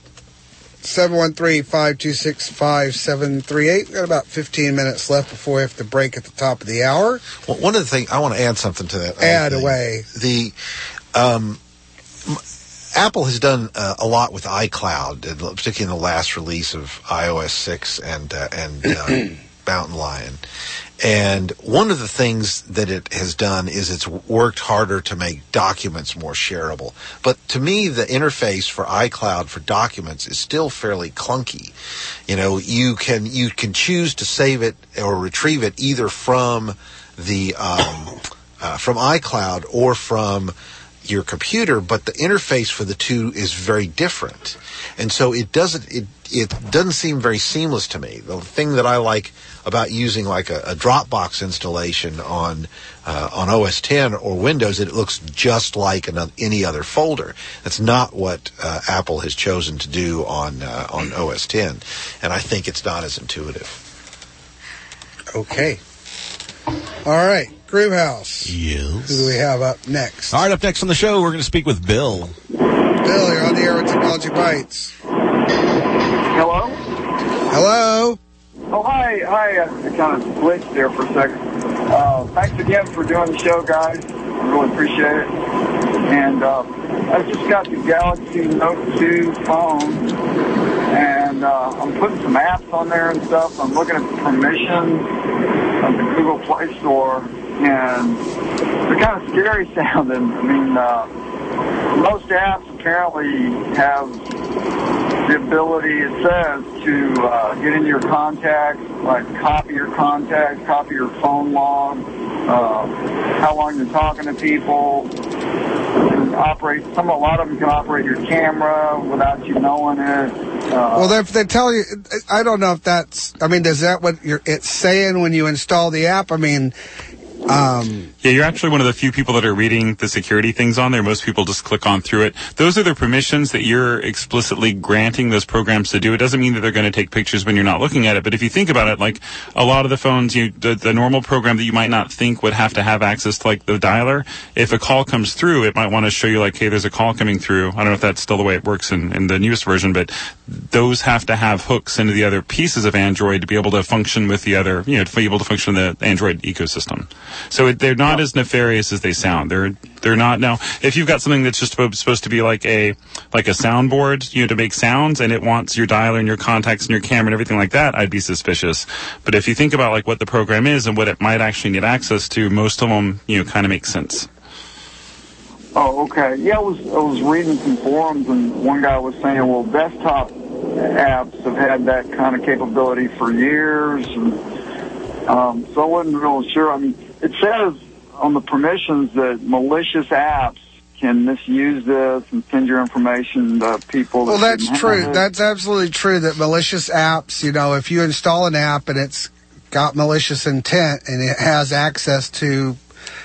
713-526-5738. We've got about 15 minutes left before we have to break at the top of the hour. Well, one of the things, I want to add something to that. Add away. Apple has done a lot with iCloud, particularly in the last release of iOS 6 and Mountain Lion. And one of the things that it has done is it's worked harder to make documents more shareable. But to me, the interface for iCloud for documents is still fairly clunky. You know, you can choose to save it or retrieve it either from the from iCloud or from your computer, but the interface for the two is very different, and so it doesn't seem very seamless to me. The thing that I like about using like a Dropbox installation on OS 10 or Windows, it looks just like any other folder. That's not what Apple has chosen to do on OS 10, and I think it's not as intuitive. Okay. All right, Groovehouse. Yes. Who do we have up next? All right, up next on the show, we're going to speak with Bill. Bill, you're on the air with Technology Bites. Hello? Hello? Oh, hi. I kind of glitched there for a second. Thanks again for doing the show, guys. I really appreciate it. And I just got the Galaxy Note 2 phone, and I'm putting some apps on there and stuff. I'm looking at the permissions of the Google Play Store, and they're kind of scary sounding. I mean, most apps apparently have the ability, it says, to get into your contacts, like copy your contacts, copy your phone log, how long you're talking to people, and a lot of them can operate your camera without you knowing it. Well, they tell you, I don't know if that's, I mean, is that what it's saying when you install the app? I mean, yeah, you're actually one of the few people that are reading the security things on there. Most people just click on through it. Those are the permissions that you're explicitly granting those programs to do. It doesn't mean that they're going to take pictures when you're not looking at it. But if you think about it, like a lot of the phones, the normal program that you might not think would have to have access to, like the dialer, if a call comes through, it might want to show you like, hey, there's a call coming through. I don't know if that's still the way it works in the newest version, but those have to have hooks into the other pieces of Android to be able to function with the other, to be able to function in the Android ecosystem. So they're not as nefarious as they sound. They're not. Now, if you've got something that's just supposed to be like a soundboard, to make sounds, and it wants your dialer and your contacts and your camera and everything like that, I'd be suspicious. But if you think about like what the program is and what it might actually need access to, most of them, kind of make sense. Oh, okay. Yeah, I was reading some forums, and one guy was saying, well, desktop apps have had that kind of capability for years, and so I wasn't real sure. I mean, it says on the permissions that malicious apps can misuse this and send your information to people. Well, that's true. That's absolutely true that malicious apps, if you install an app and it's got malicious intent and it has access to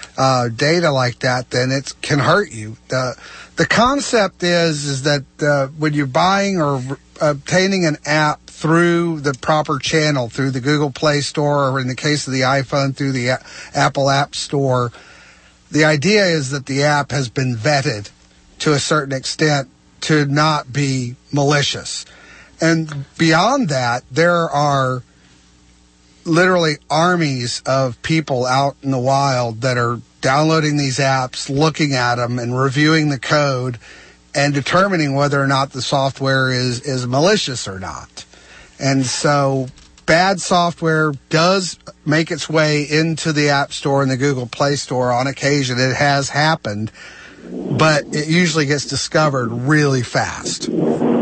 data like that, then it can hurt you. The concept is that when you're buying or obtaining an app through the proper channel, through the Google Play Store, or in the case of the iPhone, through the Apple App Store, the idea is that the app has been vetted to a certain extent to not be malicious. And beyond that, there are literally armies of people out in the wild that are downloading these apps, looking at them, and reviewing the code and determining whether or not the software is malicious or not. And so bad software does make its way into the App Store and the Google Play Store on occasion. It has happened, but it usually gets discovered really fast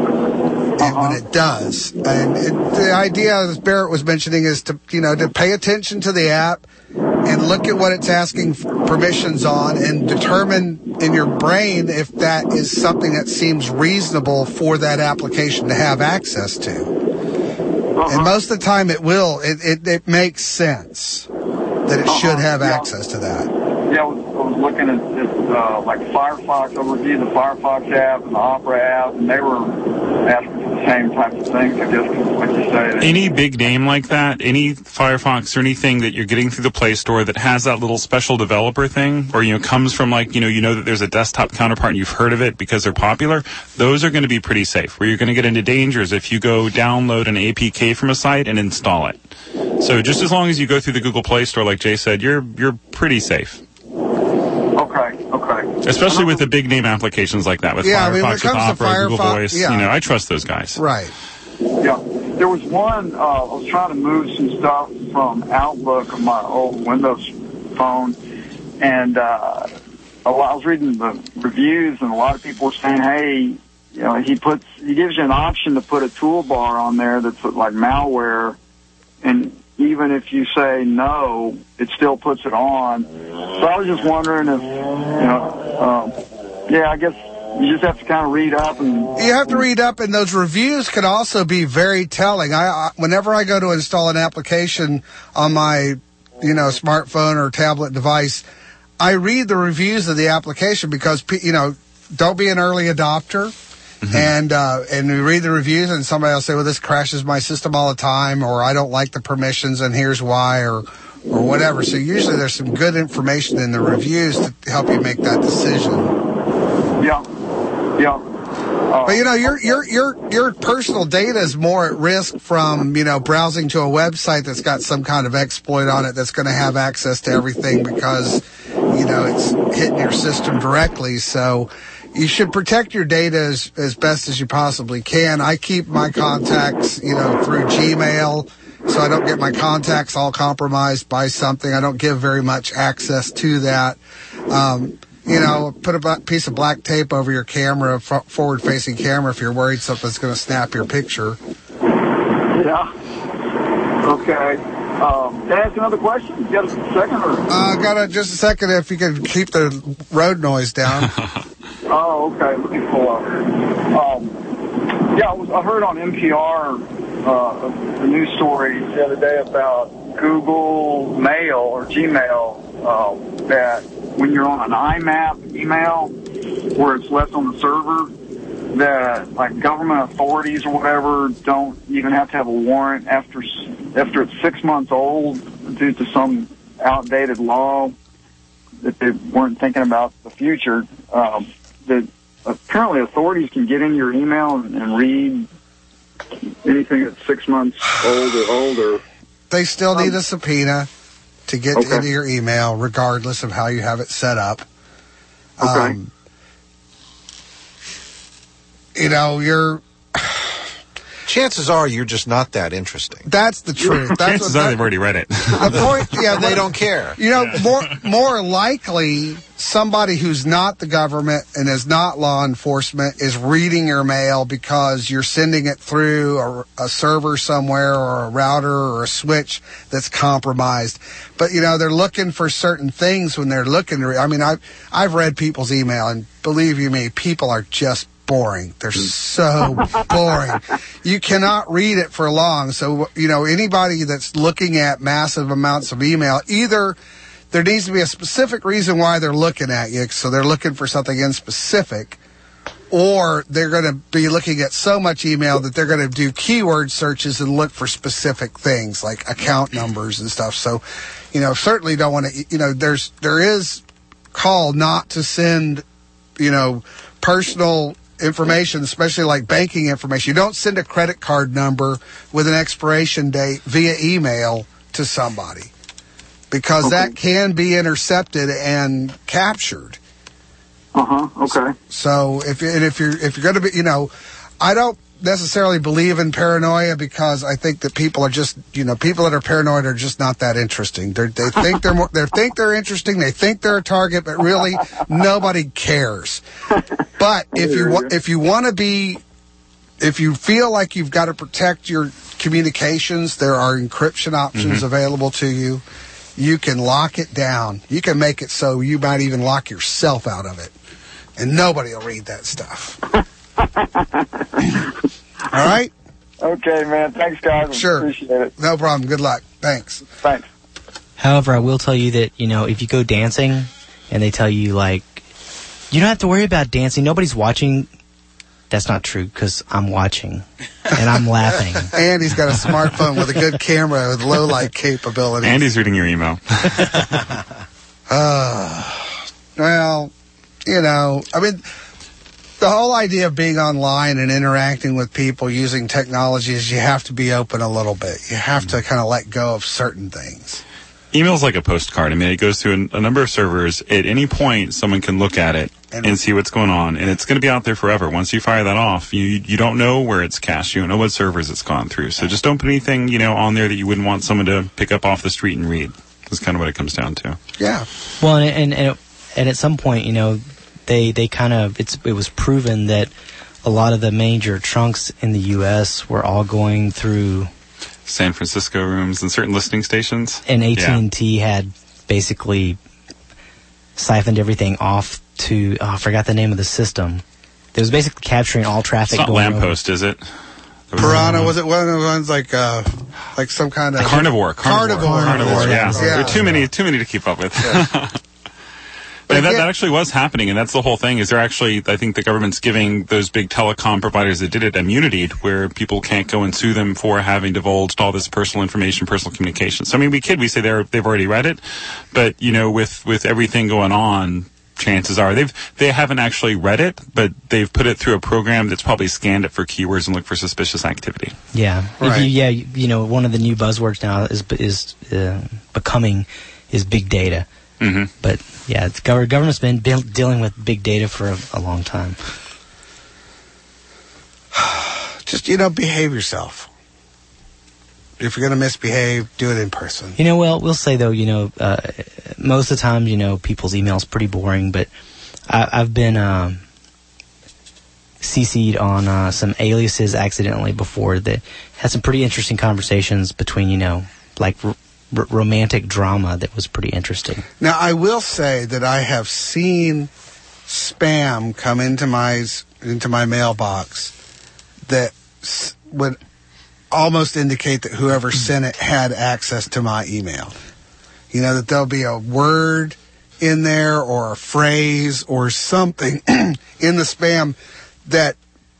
when it does. And the idea, as Barrett was mentioning, is to pay attention to the app and look at what it's asking for permissions on and determine in your brain if that is something that seems reasonable for that application to have access to. And most of the time it will. It makes sense that it should have access to that. Yeah, I was looking at like Firefox. I reviewed the Firefox app and the Opera app, and they were asking for the same types of things, I guess, like you say. Any big name like that, any Firefox or anything that you're getting through the Play Store that has that little special developer thing, or comes from like that there's a desktop counterpart and you've heard of it because they're popular, those are going to be pretty safe. Where you're going to get into dangers if you go download an APK from a site and install it. So just as long as you go through the Google Play Store, like Jay said, you're pretty safe. Okay. Especially with the big name applications like that, with Firefox, with Opera, Google Voice. Yeah. I trust those guys. Right. Yeah. There was one, I was trying to move some stuff from Outlook on my old Windows phone, and I was reading the reviews, and a lot of people were saying, hey, he gives you an option to put a toolbar on there that's like malware, and even if you say no, it still puts it on. So I was just wondering if, I guess you just have to kind of read up. You have to read up, and those reviews can also be very telling. Whenever I go to install an application on my, smartphone or tablet device, I read the reviews of the application because, don't be an early adopter. Mm-hmm. And we read the reviews, and somebody will say, well, this crashes my system all the time, or I don't like the permissions, and here's why, or whatever. So usually there's some good information in the reviews to help you make that decision. Yeah. But your personal data is more at risk from browsing to a website that's got some kind of exploit on it that's going to have access to everything because it's hitting your system directly. So you should protect your data as best as you possibly can. I keep my contacts through Gmail, so I don't get my contacts all compromised by something. I don't give very much access to that. Put a piece of black tape over your camera, forward-facing camera, if you're worried something's going to snap your picture. Yeah. Okay. Can I ask another question? You got a second? Just a second, if you could keep the road noise down. Oh, okay. Let me pull up. I heard on NPR a news story the other day about Google Mail or Gmail that when you're on an IMAP email where it's left on the server, that like government authorities or whatever don't even have to have a warrant after it's 6 months old due to some outdated law that they weren't thinking about the future. That apparently authorities can get in your email and read anything that's 6 months old or older. They still need a subpoena to get into your email, regardless of how you have it set up. Okay. Chances are you're just not that interesting. That's the truth. Chances are they've already read it. The point, they don't care. More likely, somebody who's not the government and is not law enforcement is reading your mail because you're sending it through a server somewhere or a router or a switch that's compromised. But they're looking for certain things when they're looking. I've read people's email, and believe you me, people are just boring. They're so boring. You cannot read it for long. So, anybody that's looking at massive amounts of email, either there needs to be a specific reason why they're looking at you, so they're looking for something in specific, or they're going to be looking at so much email that they're going to do keyword searches and look for specific things like account numbers and stuff. So, certainly don't want to, there is call not to send, personal information, especially like banking information. You don't send a credit card number with an expiration date via email to somebody because that can be intercepted and captured. Okay. So if you're going to be, I don't necessarily believe in paranoia because I think that people are just, people that are paranoid are just not that interesting. They think they're interesting. They think they're a target, but really nobody cares. But if you feel like you've got to protect your communications, there are encryption options available to you. You can lock it down. You can make it so you might even lock yourself out of it, and nobody will read that stuff. All right? Okay, man. Thanks, guys. Sure. Appreciate it. No problem. Good luck. Thanks. Thanks. However, I will tell you that, if you go dancing and they tell you, you don't have to worry about dancing. Nobody's watching. That's not true because I'm watching and I'm laughing. And he's got a smartphone with a good camera with low light capabilities. And he's reading your email. Well, the whole idea of being online and interacting with people using technology is you have to be open a little bit. You have to kind of let go of certain things. Email's like a postcard. I mean, it goes to a number of servers. At any point, someone can look at it and see what's going on, and it's going to be out there forever. Once you fire that off, you don't know where it's cached. You don't know what servers it's gone through. So just don't put anything, on there that you wouldn't want someone to pick up off the street and read. That's kind of what it comes down to. Yeah. Well, and at some point, they kind of it was proven that a lot of the major trunks in the U.S. were all going through San Francisco rooms and certain listening stations. And AT&T had basically siphoned everything off to, I forgot the name of the system. It was basically capturing all traffic. It's not Lamppost, is it? Piranha, was it one of the ones like some kind of... Carnivore, yeah. There are too many to keep up with. Yeah. And that actually was happening, and that's the whole thing. Is I think the government's giving those big telecom providers that did it immunity, where people can't go and sue them for having divulged all this personal information, personal communication. So I mean, we say they've already read it, but with everything going on, chances are they haven't actually read it, but they've put it through a program that's probably scanned it for keywords and looked for suspicious activity. Yeah, right. One of the new buzzwords now is big data. Mm-hmm. But yeah, government's been dealing with big data for a long time. Just behave yourself. If you're going to misbehave, do it in person. We'll say though, most of the time, people's emails pretty boring, but I've been CC'd on some aliases accidentally before that had some pretty interesting conversations between romantic drama that was pretty interesting. Now, I will say that I have seen spam come into my mailbox that would almost indicate that whoever sent it had access to my email. That there'll be a word in there or a phrase or something in the spam that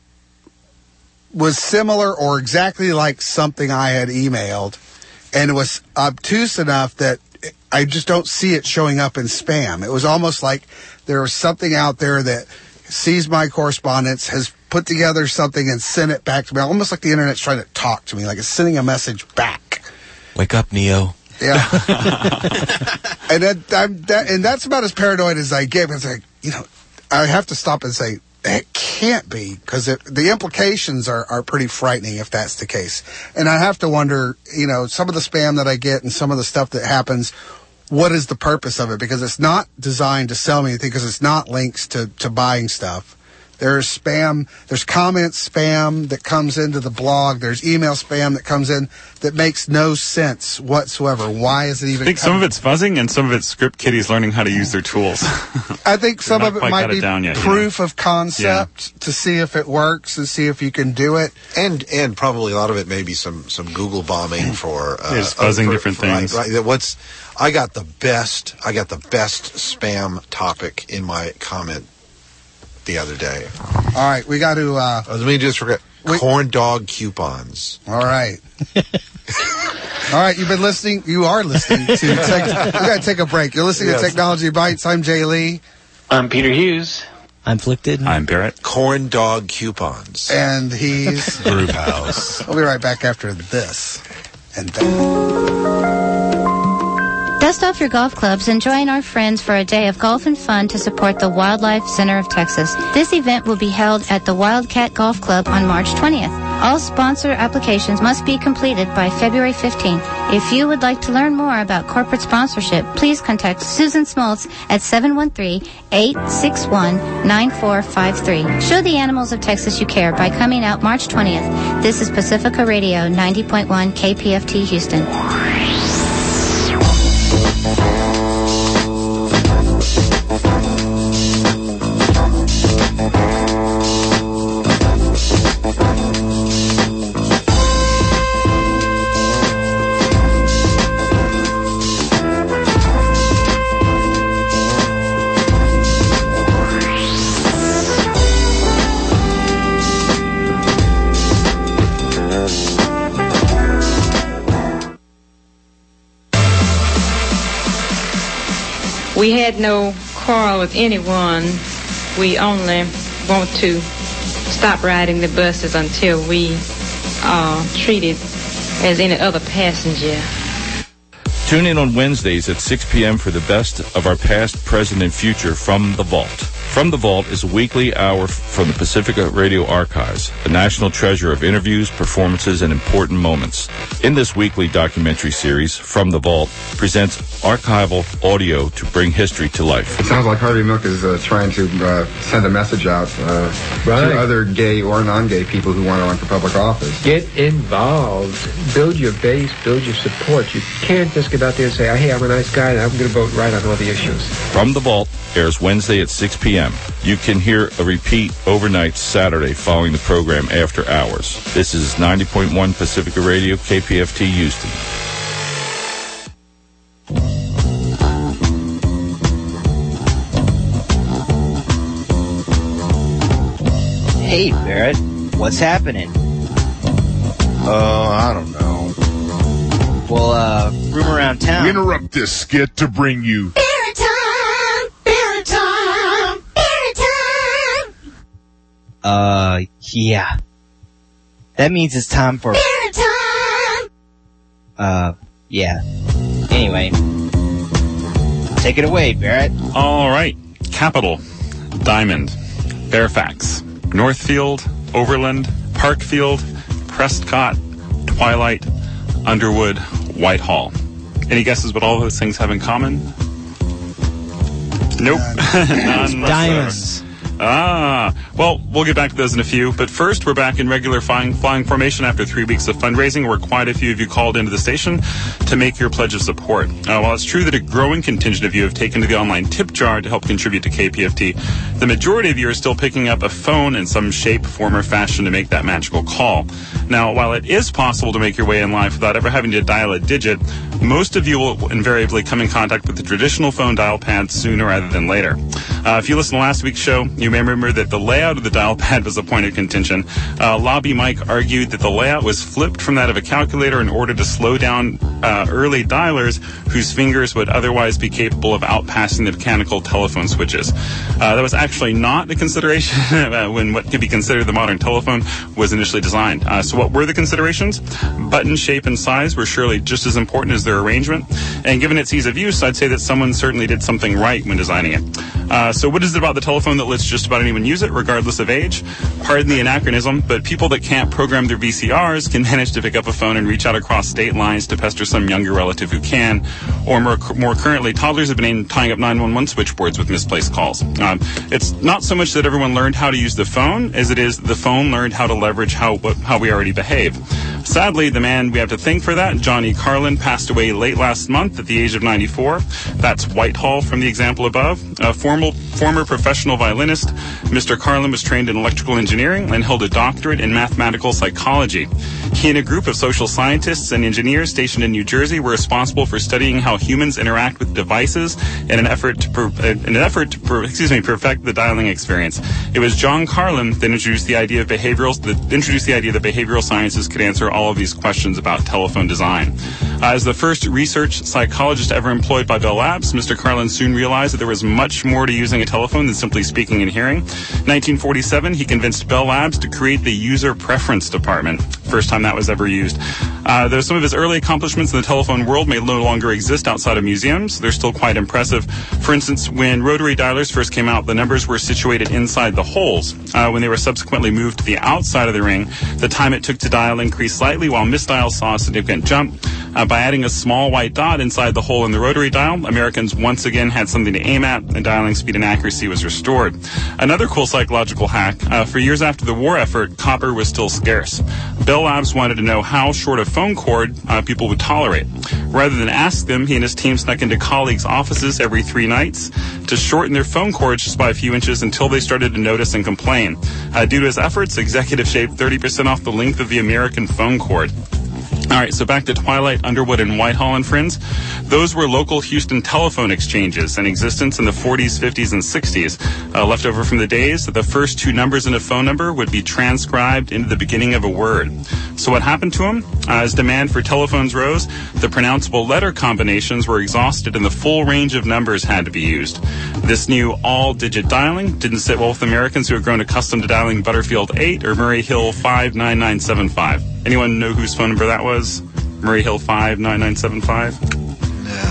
was similar or exactly like something I had emailed. And it was obtuse enough that I just don't see it showing up in spam. It was almost like there was something out there that sees my correspondence, has put together something and sent it back to me. Almost like the internet's trying to talk to me, like it's sending a message back. Wake up, Neo. Yeah. And that's about as paranoid as I get. It's like, I have to stop and say, it can't be, because the implications are pretty frightening if that's the case. And I have to wonder, some of the spam that I get and some of the stuff that happens, what is the purpose of it? Because it's not designed to sell me anything, because it's not links to buying stuff. There's spam, there's comment spam that comes into the blog, there's email spam that comes in that makes no sense whatsoever. Why is it even I think some of it's fuzzing and some of it's script kiddies learning how to use their tools. I think some of it might be proof of concept to see if it works and see if you can do it. And probably a lot of it may be some Google bombing for it's fuzzing different things. Right. I got the best spam topic in my comment the other day. All right, we got to let me just forget corn dog coupons. All right. All right, you've been listening. You are listening to we got to take a break. You're listening to Technology Bites. I'm Jay Lee. I'm Peter Hughes. I'm Flickted. I'm Barrett. Corn dog coupons. And he's Groove House. We'll be right back after this and that. Dust off your golf clubs and join our friends for a day of golf and fun to support the Wildlife Center of Texas. This event will be held at the Wildcat Golf Club on March 20th. All sponsor applications must be completed by February 15th. If you would like to learn more about corporate sponsorship, please contact Susan Smoltz at 713-861-9453. Show the animals of Texas you care by coming out March 20th. This is Pacifica Radio 90.1 KPFT Houston. We had no quarrel with anyone. We only want to stop riding the buses until we are treated as any other passenger. Tune in on Wednesdays at 6 p.m. for the best of our past, present, and future from the Vault. From the Vault is a weekly hour from the Pacifica Radio Archives, a national treasure of interviews, performances, and important moments. In this weekly documentary series, From the Vault presents archival audio to bring history to life. It sounds like Harvey Milk is trying to send a message out to other gay or non-gay people who want to run for public office. Get involved. Build your base. Build your support. You can't just get out there and say, hey, I'm a nice guy and I'm going to vote right on all the issues. From the Vault airs Wednesday at 6 p.m. You can hear a repeat overnight Saturday following the program after hours. This is 90.1 Pacifica Radio, KPFT Houston. Hey, Barrett, what's happening? I don't know. Well, room around town. We interrupt this skit to bring you Barrett time! Barrett time! Barrett time! Yeah. That means it's time for Barrett time! Yeah. Anyway. Take it away, Barrett. All right. Capital, Diamond, Fairfax, Northfield, Overland, Parkfield, Prescott, Twilight, Underwood, Whitehall. Any guesses what all those things have in common? Nope. None. Diamonds. Well, we'll get back to those in a few. But first, we're back in regular flying formation after 3 weeks of fundraising, where quite a few of you called into the station to make your pledge of support. While it's true that a growing contingent of you have taken to the online tip jar to help contribute to KPFT, the majority of you are still picking up a phone in some shape, form, or fashion to make that magical call. Now, while it is possible to make your way in live without ever having to dial a digit, most of you will invariably come in contact with the traditional phone dial pad sooner rather than later. If you listened to last week's show, you may remember that the layout of the dial pad was a point of contention. Lobby Mike argued that the layout was flipped from that of a calculator in order to slow down early dialers whose fingers would otherwise be capable of outpassing the mechanical telephone switches. That was actually not a consideration when what could be considered the modern telephone was initially designed. So what were the considerations? Button shape and size were surely just as important as their arrangement. And given its ease of use, I'd say that someone certainly did something right when designing it. So what is it about the telephone that lets just about anyone use it, regardless of age? Pardon the anachronism, but people that can't program their VCRs can manage to pick up a phone and reach out across state lines to pester some younger relative who can. Or more currently, toddlers have been tying up 911 switchboards with misplaced calls. It's not so much that everyone learned how to use the phone as it is the phone learned how to leverage how we already behave. Sadly, the man we have to thank for that, Johnny Carlin, passed away late last month at the age of 94. That's Whitehall from the example above. A former professional violinist, Mr. Carlin was trained in electrical engineering and held a doctorate in mathematical psychology. He and a group of social scientists and engineers stationed in New Jersey were responsible for studying how humans interact with devices in an effort to perfect the dialing experience. It was John Carlin that introduced the idea that behavioral sciences could answer all of these questions about telephone design. As the first research psychologist ever employed by Bell Labs, Mr. Carlin soon realized that there was much more to using a telephone than simply speaking and hearing. 1947, he convinced Bell Labs to create the User Preference Department. First time that was ever used. Though some of his early accomplishments in the telephone world may no longer exist outside of museums, they're still quite impressive. For instance, when rotary dialers first came out, the numbers were situated inside the holes. When they were subsequently moved to the outside of the ring, the time it took to dial increased slightly, while misdials saw a significant jump. By adding a small white dot inside the hole in the rotary dial, Americans once again had something to aim at, and dialing speed and accuracy was restored. Another cool psychological hack, for years after the war effort, copper was still scarce. Bell Labs wanted to know how short a phone cord people would tolerate. Rather than ask them, he and his team snuck into colleagues' offices every 3 nights to shorten their phone cords just by a few inches until they started to notice and complain. Due to his efforts, executives shaved 30% off the length of the American phone cord. All right, so back to Twilight, Underwood, and Whitehall and friends. Those were local Houston telephone exchanges in existence in the 40s, 50s, and 60s, left over from the days that the first 2 numbers in a phone number would be transcribed into the beginning of a word. So what happened to them? As demand for telephones rose, the pronounceable letter combinations were exhausted and the full range of numbers had to be used. This new all-digit dialing didn't sit well with Americans who had grown accustomed to dialing Butterfield 8 or Murray Hill 59975. Anyone know whose phone number that was? Murray Hill 59975?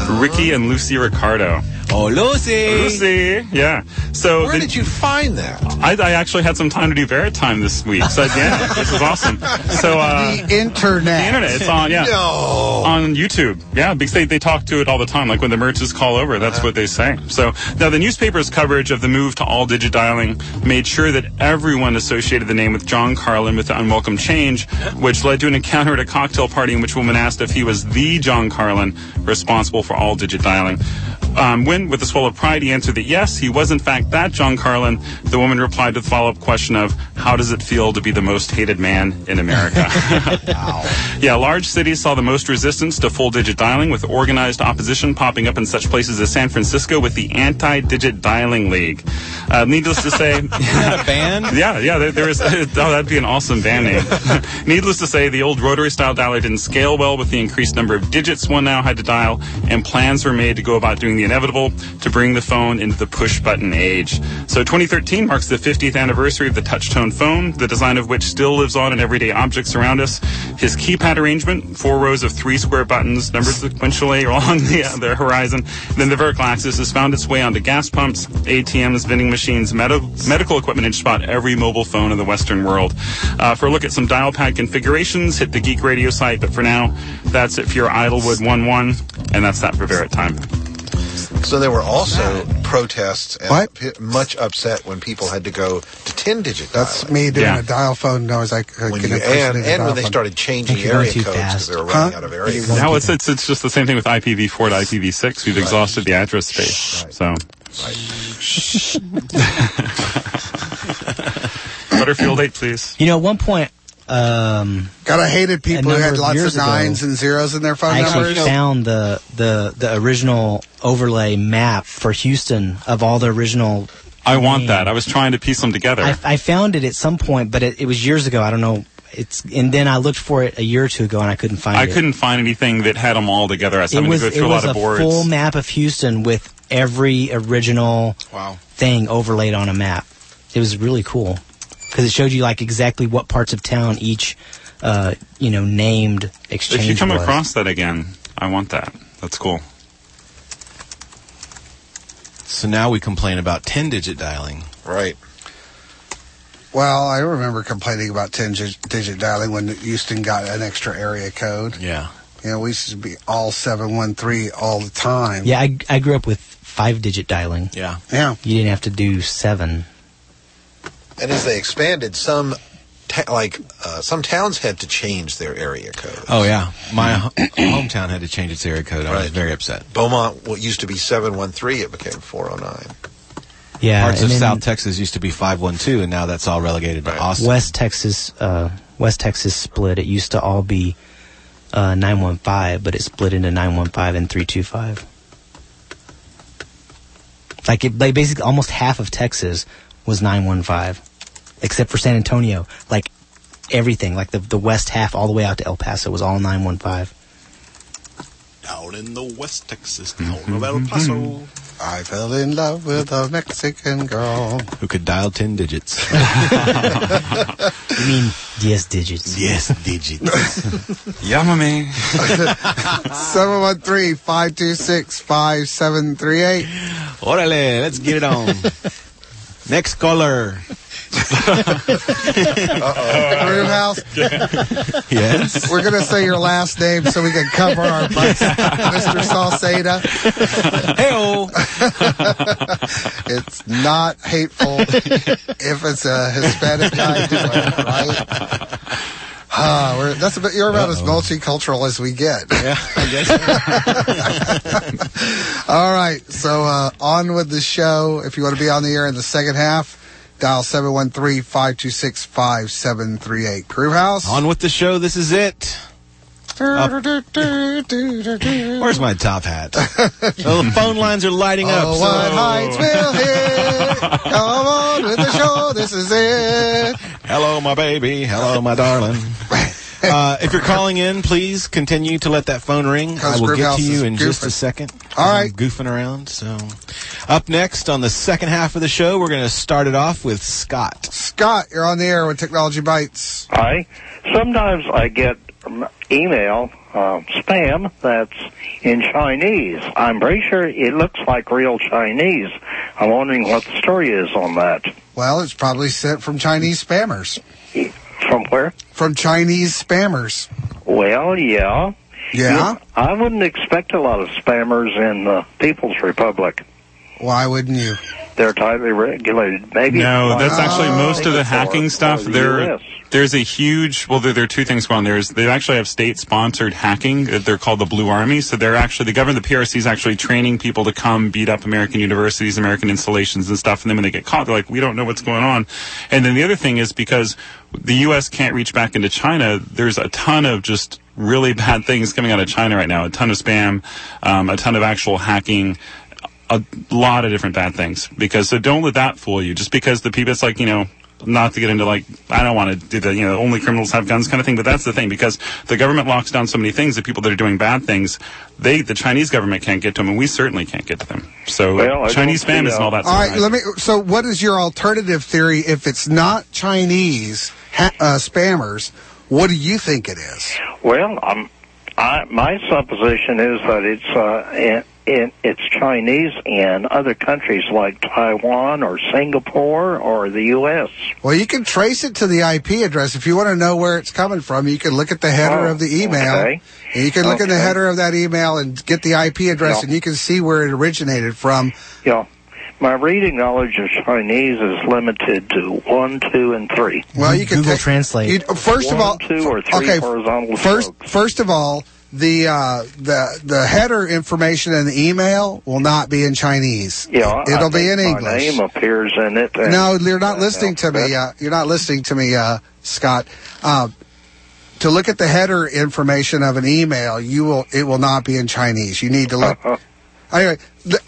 Ricky and Lucy Ricardo. Oh, Lucy! Yeah. So Where did you find that? I actually had some time to do Veritime this week. So yeah, this is awesome. So the internet. The internet. It's on. Yeah. No. On YouTube. Yeah, because they talk to it all the time. Like when the merchants call over, that's what they say. So now the newspaper's coverage of the move to all digit dialing made sure that everyone associated the name with John Carlin with the unwelcome change, which led to an encounter at a cocktail party in which a woman asked if he was the John Carlin responsible for all digit dialing. When, with a swell of pride, he answered that yes, he was in fact that John Carlin. The woman replied with the follow-up question of, how does it feel to be the most hated man in America? Wow. Yeah, large cities saw the most resistance to full-digit dialing, with organized opposition popping up in such places as San Francisco with the Anti-Digit Dialing League. Needless to say... Is that a band? Yeah, there is... Oh, that'd be an awesome band name. Needless to say, the old rotary-style dialer didn't scale well with the increased number of digits one now had to dial, and plans were made to go about doing the inevitable to bring the phone into the push-button age. So 2013 marks the 50th anniversary of the touch-tone phone, the design of which still lives on in everyday objects around us. His keypad arrangement, 4 rows of 3 square buttons, numbered sequentially along the horizon. Then the vertical axis has found its way onto gas pumps, ATMs, vending machines, medical equipment, and just about every mobile phone in the Western world. For a look at some dial pad configurations, hit the Geek Radio site. But for now, that's it for your Idlewood 11, and that's that for Veritime. So there were also protests and much upset when people had to go to 10-digit dialing. That's me doing a dial phone. I was like, and when they started changing area codes because they were running out of area codes. Now it's just the same thing with IPv4 to IPv6. We've exhausted the address space. Right. So. Butterfield 8, please. You know, at one point, I hated people who had lots of 9s and 0s in their phone numbers. I actually found the original overlay map for Houston of all the original. I want that. I was trying to piece them together. I found it at some point, but it was years ago. I don't know. And then I looked for it a year or two ago, and I couldn't find it. I couldn't find anything that had them all together. I was having to go through a lot of boards. It was a full map of Houston with every original thing overlaid on a map. It was really cool. Because it showed you like exactly what parts of town each, named exchange. If you come was. across that again, I want that. That's cool. So now we complain about 10-digit dialing. Right. Well, I remember complaining about 10-digit dialing when Houston got an extra area code. Yeah. You know, we used to be all 713 all the time. Yeah, I grew up with 5-digit dialing. Yeah. Yeah. You didn't have to do 7. And as they expanded, some towns had to change their area code. Oh, yeah. My hometown had to change its area code. I was very upset. Beaumont, what used to be 713, it became 409. Yeah. Parts of South Texas used to be 512, and now that's all relegated to Austin. West Texas split. It used to all be 915, but it split into 915 and 325. Like basically almost half of Texas was 915, except for San Antonio. Like everything, like the west half all the way out to El Paso was all 915. Down in the West Texas town of El Paso, I fell in love with a Mexican girl who could dial 10 digits. You mean yes digits? Yes digits. Yamame. 713-526-5738. Orale, let's get it on. Next caller. Roomhouse. Yes. We're gonna say your last name so we can cover our butts, Mr. Salceda. Hey-o. It's not hateful if it's a Hispanic guy doing it, right? You're about as multicultural as we get. Yeah, I guess. All right, so on with the show. If you want to be on the air in the second half, dial 713-526-5738. Crew House. On with the show. This is it. Where's my top hat? The phone lines are lighting up. Oh, what heights will hit? Come on with the show. This is it. Hello, my baby. Hello, my darling. If you're calling in, please continue to let that phone ring. I will get to you in just a second. All right. I'm goofing around. So, up next on the second half of the show, we're going to start it off with Scott. Scott, you're on the air with Technology Bites. Hi. Sometimes I get email spam that's in Chinese. I'm pretty sure it looks like real Chinese. I'm wondering what the story is on that. Well, it's probably sent from Chinese spammers. From where? From Chinese spammers. Well, yeah. Yeah? I wouldn't expect a lot of spammers in the People's Republic. Why wouldn't you? They're tightly regulated. Maybe no, that's actually most of the hacking stuff. There's a huge, well, there are two things going on. They actually have state-sponsored hacking. They're called the Blue Army. So they're actually, the government, the PRC is actually training people to come beat up American universities, American installations and stuff. And then when they get caught, they're like, we don't know what's going on. And then the other thing is because the U.S. can't reach back into China, there's a ton of just really bad things coming out of China right now. A ton of spam, a ton of actual hacking, a lot of different bad things. So don't let that fool you. Just because the people, it's like, not to get into like, I don't want to do the, only criminals have guns kind of thing, but that's the thing, because the government locks down so many things that people that are doing bad things, the Chinese government can't get to them, and we certainly can't get to them. So Chinese spam isn't all that. All right, so what is your alternative theory if it's not Chinese spammers? What do you think it is? Well, my supposition is that it's Chinese in other countries like Taiwan or Singapore or the U.S. Well, you can trace it to the IP address. If you want to know where it's coming from, you can look at the header of the email. Okay. And you can look at the header of that email and get the IP address, and you can see where it originated from. Yeah. My reading knowledge of Chinese is limited to 1, 2, and 3. Well, you can Google Translate. First of all, 1, 2, or 3 horizontal strokes. First of all, the header information in the email will not be in Chinese. Yeah, it'll be in English. My name appears in it. No, you're not listening to me. You're not listening to me, Scott. To look at the header information of an email, it will not be in Chinese. You need to look. Anyway,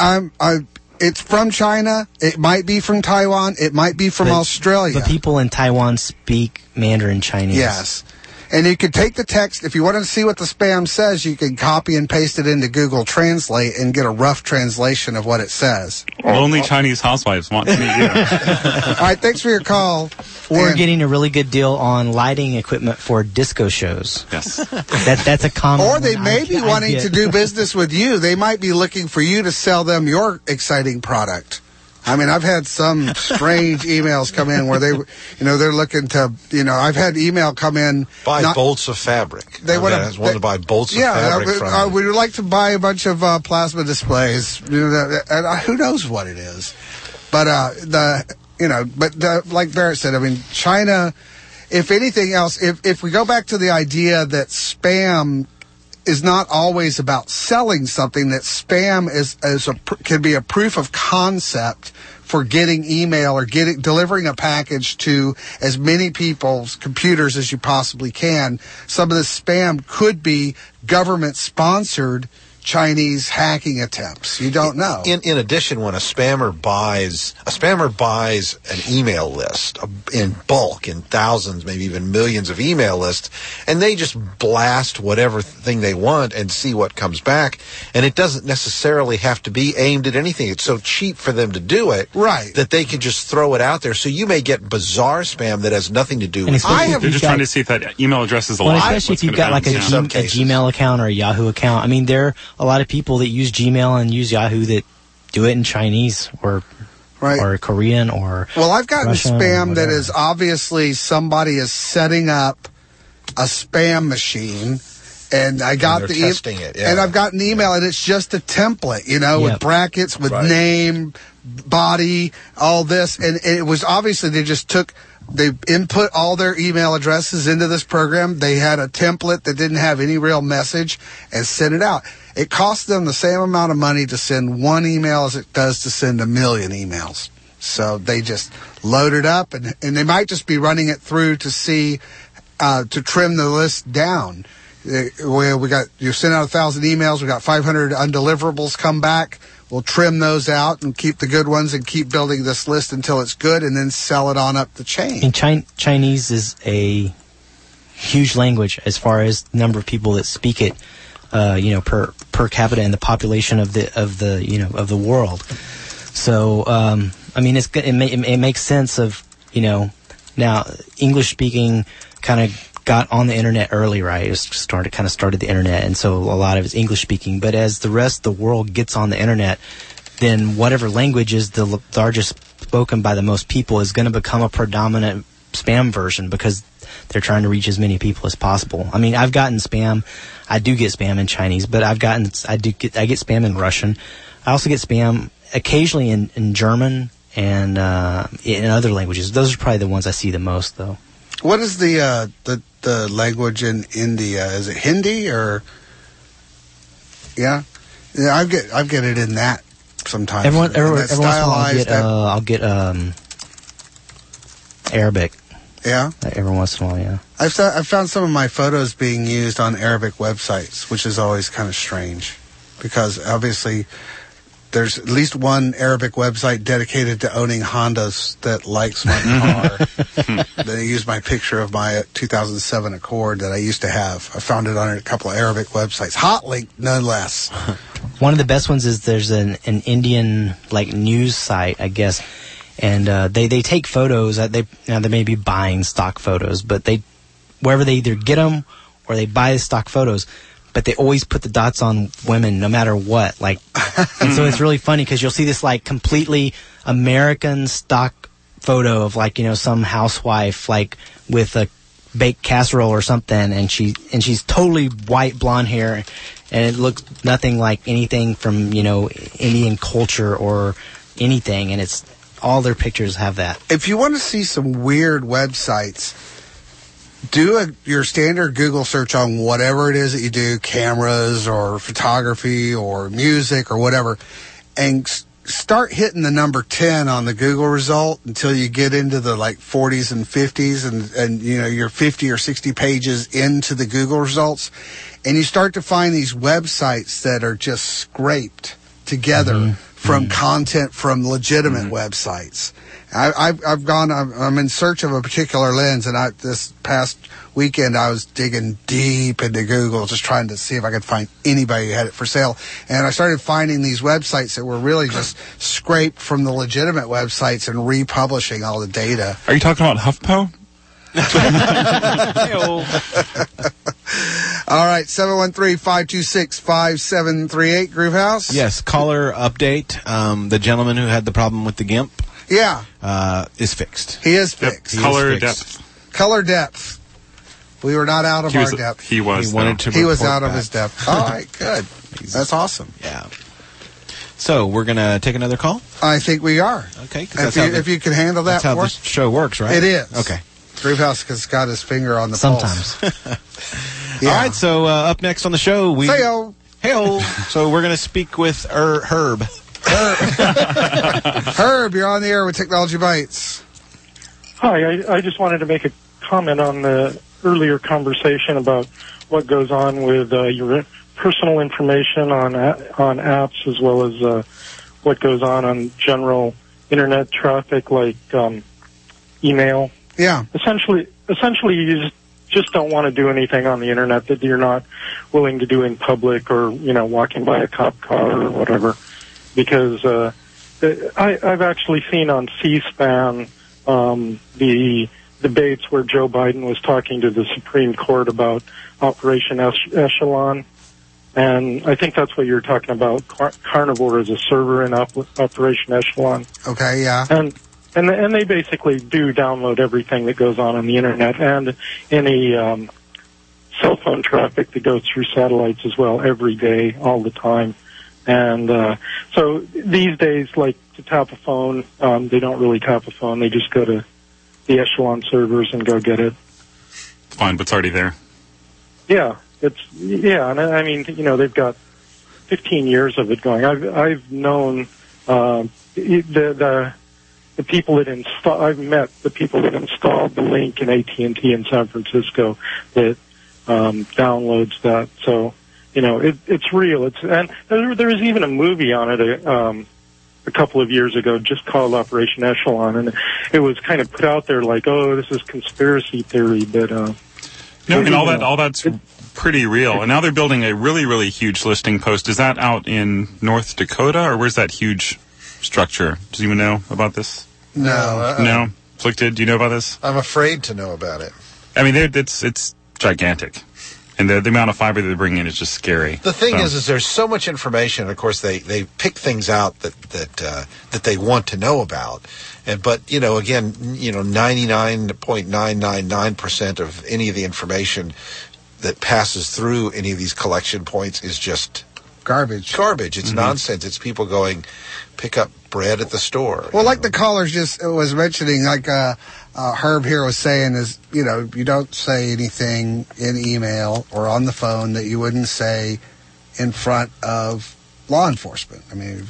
it's from China. It might be from Taiwan. It might be from Australia. The people in Taiwan speak Mandarin Chinese. Yes. And you can take the text. If you want to see what the spam says, you can copy and paste it into Google Translate and get a rough translation of what it says. Only Chinese housewives want to meet you. All right, thanks for your call. Or getting a really good deal on lighting equipment for disco shows. Yes. That's a common. Or they may be wanting to do business with you. They might be looking for you to sell them your exciting product. I mean, I've had some strange emails come in where they're looking to, I've had email come in. Buy bolts of fabric. They want to buy bolts of fabric from. We would like to buy a bunch of plasma displays. And who knows what it is. But, like Barrett said, I mean, China, if anything else, if we go back to the idea that spam is not always about selling something, that spam can be a proof of concept for getting email or delivering a package to as many people's computers as you possibly can. Some of the spam could be government-sponsored Chinese hacking attempts. You don't know. In addition, when a spammer buys an email list in bulk, in thousands, maybe even millions of email lists, and they just blast whatever thing they want and see what comes back, and it doesn't necessarily have to be aimed at anything. It's so cheap for them to do it, right, that they can just throw it out there. So you may get bizarre spam that has nothing to do with it. They're just trying to see if that email address is alive. Well, especially if you've got like a Gmail account or a Yahoo account. I mean, there a lot of people that use Gmail and use Yahoo that do it in Chinese or Korean or I've gotten Russian spam that is obviously somebody is setting up a spam machine, and I got and I've got an email and it's just a template, with brackets, with name, body, all this, and it was obviously they input all their email addresses into this program. They had a template that didn't have any real message and sent it out. It costs them the same amount of money to send one email as it does to send 1 million emails. So they just load it up, and they might just be running it through to see, to trim the list down. You send out 1,000 emails, we got 500 undeliverables come back. We'll trim those out and keep the good ones and keep building this list until it's good, and then sell it on up the chain. And Chinese is a huge language as far as the number of people that speak it, per capita and the population of the world. So, I mean, it makes sense of, now English speaking kind of got on the internet early, right? It was started the internet, and so a lot of it's English speaking. But as the rest of the world gets on the internet, then whatever language is the largest spoken by the most people is going to become a predominant spam version, because they're trying to reach as many people as possible. I mean, I've gotten spam. I do get spam in Chinese, but I get spam in Russian. I also get spam occasionally in German and in other languages. Those are probably the ones I see the most, though. What is the language in India? Is it Hindi or? Yeah, I get it in that sometimes. Every once in a while I'll get Arabic. Yeah? Every once in a while, yeah. I've found some of my photos being used on Arabic websites, which is always kind of strange, because obviously there's at least one Arabic website dedicated to owning Hondas that likes my car. They used my picture of my 2007 Accord that I used to have. I found it on a couple of Arabic websites. Hotlink, no less. One of the best ones is there's an Indian news site, I guess. And they take photos. They may be buying stock photos, but wherever they either get them or they buy the stock photos, but they always put the dots on women no matter what. And so it's really funny because you'll see this completely American stock photo of some housewife with a baked casserole or something, and she's totally white blonde hair, and it looks nothing like anything from Indian culture or anything, and it's. All their pictures have that. If you want to see some weird websites, do your standard Google search on whatever it is that you do, cameras or photography or music or whatever, and start hitting the number 10 on the Google result until you get into the 40s and 50s and you're 50 or 60 pages into the Google results, and you start to find these websites that are just scraped together from content from legitimate websites. I'm in search of a particular lens, and this past weekend I was digging deep into Google just trying to see if I could find anybody who had it for sale. And I started finding these websites that were really just scraped from the legitimate websites and republishing all the data. Are you talking about HuffPo? All right, 713-526-5738, Groovehouse. Yes, caller update. The gentleman who had the problem with the GIMP, is fixed. He is fixed. Yep, color depth. Color depth. We were not out of our depth. He was out of his depth. All right, good. That's awesome. Yeah. So we're gonna take another call. I think we are. Okay. If you can handle that, that's how this show works, right? It is. Okay. Groovehouse has got his finger on the Sometimes. pulse. All right, so up next on the show, Hey-o. So we're going to speak with Herb. Herb, you're on the air with Technology Bites. Hi, I just wanted to make a comment on the earlier conversation about what goes on with your personal information on apps, as well as what goes on general internet traffic, like email. Yeah. Essentially, you just don't want to do anything on the internet that you're not willing to do in public, or walking by a cop car or whatever. Because I've actually seen on C-SPAN the debates where Joe Biden was talking to the Supreme Court about Operation Echelon, and I think that's what you're talking about. Carnivore is a server in Operation Echelon. Okay, yeah. And they basically do download everything that goes on the internet, and any cell phone traffic that goes through satellites as well, every day, all the time. And so these days, to tap a phone, they don't really tap a phone. They just go to the Echelon servers and go get it. Fine, but it's already there. Yeah, and I mean, they've got 15 years of it going. I've known the people that I've met the people that installed the link in AT&T in San Francisco that downloads that. So, it's real. And there was even a movie on it a couple of years ago, just called Operation Echelon, and it was kind of put out there like, oh, this is conspiracy theory, but all that's pretty real. And now they're building a really, really huge listing post. Is that out in North Dakota, or where's that huge structure? Does anyone know about this? No. No? Afflicted, do you know about this? I'm afraid to know about it. I mean, it's gigantic. And the amount of fiber they bring in is just scary. The thing is there's so much information. Of course, they pick things out that they want to know about. But, again, 99.999% of any of the information that passes through any of these collection points is just garbage. It's nonsense. It's people going, pick up bread at the store. Well, like the caller just was mentioning, like Herb here was saying, is, you don't say anything in email or on the phone that you wouldn't say in front of law enforcement. I mean,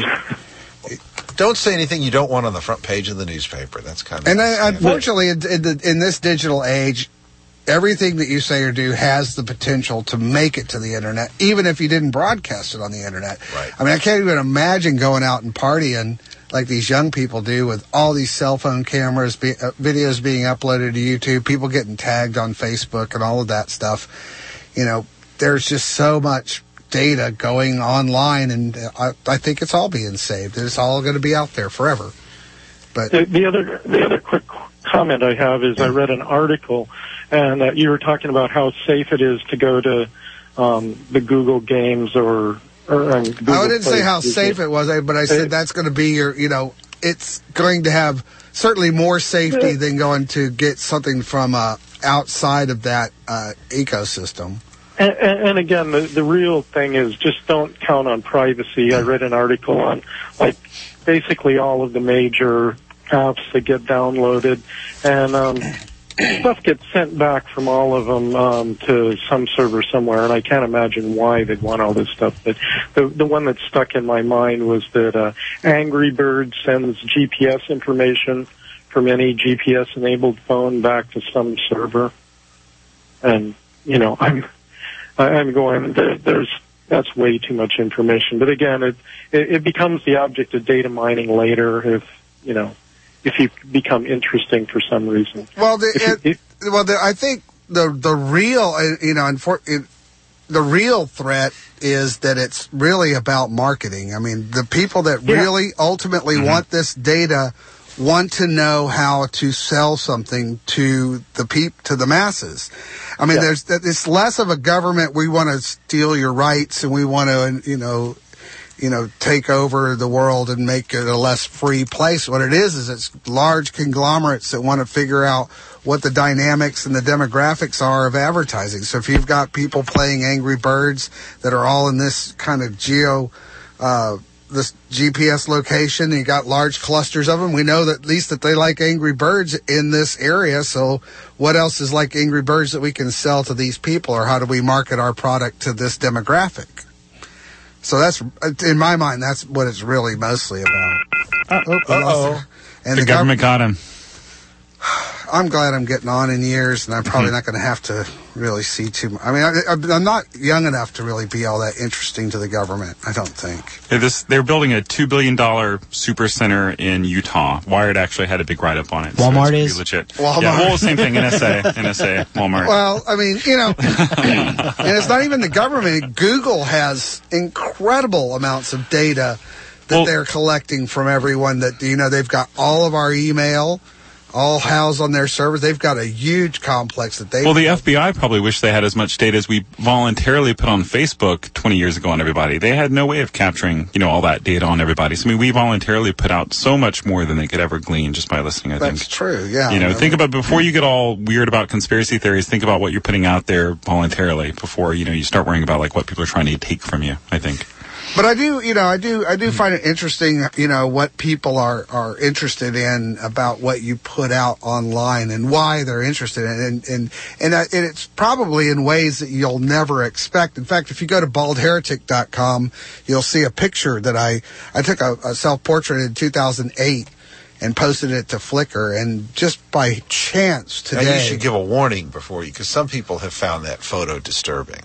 don't say anything you don't want on the front page of the newspaper. That's kind of... And unfortunately, in this digital age, everything that you say or do has the potential to make it to the internet, even if you didn't broadcast it on the internet. Right. I mean, I can't even imagine going out and partying like these young people do with all these cell phone cameras, videos being uploaded to YouTube, people getting tagged on Facebook and all of that stuff. There's just so much data going online, and I think it's all being saved. It's all going to be out there forever. But the other quick comment I have is I read an article, and you were talking about how safe it is to go to the Google Games or Google I didn't say how safe it was, but I said that's going to be your, it's going to have certainly more safety than going to get something from outside of that ecosystem. And again, the real thing is just don't count on privacy. I read an article on, basically all of the major apps that get downloaded, and stuff gets sent back from all of them to some server somewhere, and I can't imagine why they'd want all this stuff. But the one that stuck in my mind was that Angry Bird sends GPS information from any GPS-enabled phone back to some server, and I'm going, that's way too much information. But again, it becomes the object of data mining later if you become interesting for some reason. Well, I think the real threat is that it's really about marketing. I mean, the people that really ultimately want this data want to know how to sell something to the masses. I mean, it's less of a government. We want to steal your rights, and we want to, take over the world and make it a less free place. What it is it's large conglomerates that want to figure out what the dynamics and the demographics are of advertising. So if you've got people playing Angry Birds that are all in this kind of this GPS location, and you got large clusters of them, we know that at least that they like Angry Birds in this area. So what else is like Angry Birds that we can sell to these people, or how do we market our product to this demographic? So that's, in my mind, that's what it's really mostly about. And the government got him. I'm glad I'm getting on in years, and I'm probably not going to have to really see too much. I mean, I'm not young enough to really be all that interesting to the government, I don't think. They're building a $2 billion super center in Utah. Wired actually had a big write-up on it. Walmart so is? Legit. Walmart. Yeah, well, same thing, NSA, Walmart. Well, I mean, and it's not even the government. Google has incredible amounts of data that they're collecting from everyone that, they've got all of our email, all housed on their servers. They've got a huge complex that they... Well, the FBI probably wish they had as much data as we voluntarily put on Facebook 20 years ago on everybody. They had no way of capturing, all that data on everybody. So, I mean, we voluntarily put out so much more than they could ever glean just by listening, I think. That's true, yeah. Think about, before you get all weird about conspiracy theories, think about what you're putting out there voluntarily before, you start worrying about, what people are trying to take from you, I think. But I do find it interesting, what people are interested in about what you put out online and why they're interested in it. And it's probably in ways that you'll never expect. In fact, if you go to baldheretic.com, you'll see a picture that I took a self-portrait in 2008 and posted it to Flickr, and just by chance today... Now you should give a warning before because some people have found that photo disturbing.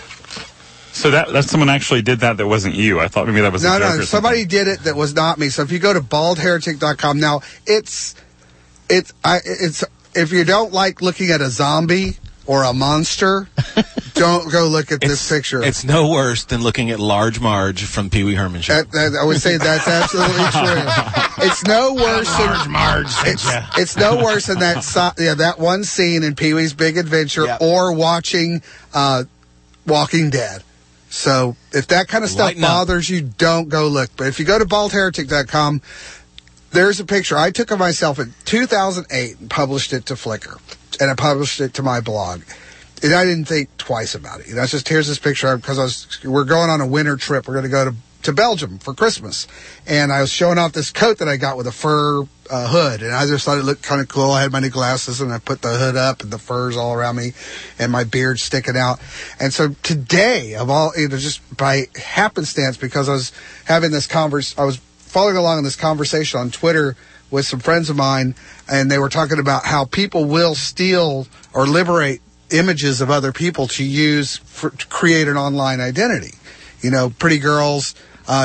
So that's someone actually did that wasn't you. I thought maybe that was a joke or something. Somebody did it that was not me. So if you go to baldheretic.com, now it's if you don't like looking at a zombie or a monster, don't go look at this picture. It's no worse than looking at Large Marge from Pee Wee Herman Show. I would say that's absolutely true. It's no worse than Large Marge. It's no worse than that one scene in Pee Wee's Big Adventure or watching Walking Dead. So if that kind of stuff bothers you, don't go look. But if you go to baldheretic.com, there's a picture I took of myself in 2008 and published it to Flickr. And I published it to my blog. And I didn't think twice about it. It's just, here's this picture, because we're going on a winter trip. We're going to go to Belgium for Christmas. And I was showing off this coat that I got with a fur hood. And I just thought it looked kind of cool. I had my new glasses, and I put the hood up, and the fur's all around me, and my beard sticking out. And so today, just by happenstance, because I was having this I was following along in this conversation on Twitter with some friends of mine, and they were talking about how people will steal or liberate images of other people to use to create an online identity. Pretty girls,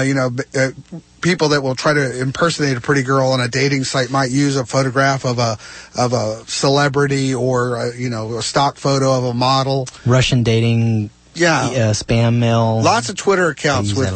people that will try to impersonate a pretty girl on a dating site might use a photograph of a celebrity or a stock photo of a model. Russian dating, spam mail. Lots of Twitter accounts with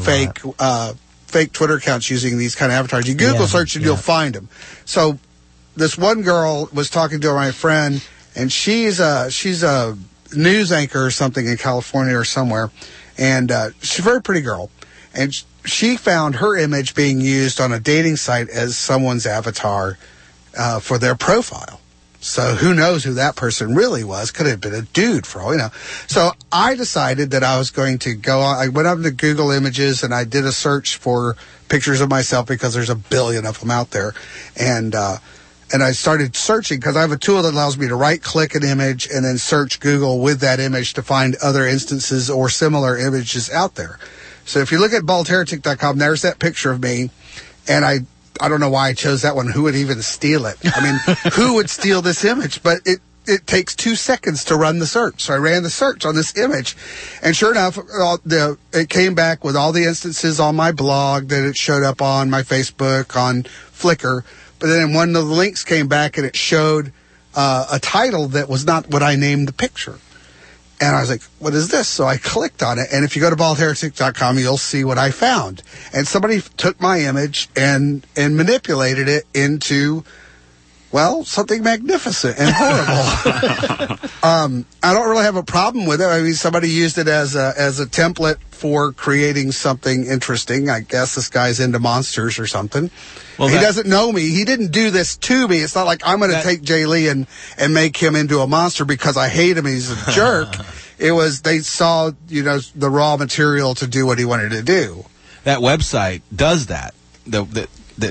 fake Twitter accounts using these kind of avatars. You Google search and you'll find them. So this one girl was talking to my friend, and she's a news anchor or something in California or somewhere, and she's a very pretty girl, and she found her image being used on a dating site as someone's avatar for their profile. So who knows who that person really was? Could have been a dude, for all we know. So I decided that I was going to go on. I went up to Google Images, and I did a search for pictures of myself, because there's a billion of them out there. And I started searching, because I have a tool that allows me to right-click an image and then search Google with that image to find other instances or similar images out there. So if you look at baldheretic.com, there's that picture of me, and I don't know why I chose that one. Who would even steal it? I mean, who would steal this image? But it takes 2 seconds to run the search. So I ran the search on this image, and sure enough, it came back with all the instances on my blog that it showed up on my Facebook, on Flickr. But then one of the links came back, and it showed a title that was not what I named the picture. And I was like, what is this? So I clicked on it, and if you go to baldheretic.com, you'll see what I found. And somebody took my image and manipulated it into, well, something magnificent and horrible. I don't really have a problem with it. I mean, somebody used it as a template for creating something interesting. I guess this guy's into monsters or something. Well, he doesn't know me. He didn't do this to me. It's not like I'm going to take Jay Lee and make him into a monster because I hate him. He's a jerk. It was, they saw, the raw material to do what he wanted to do. That website does that. That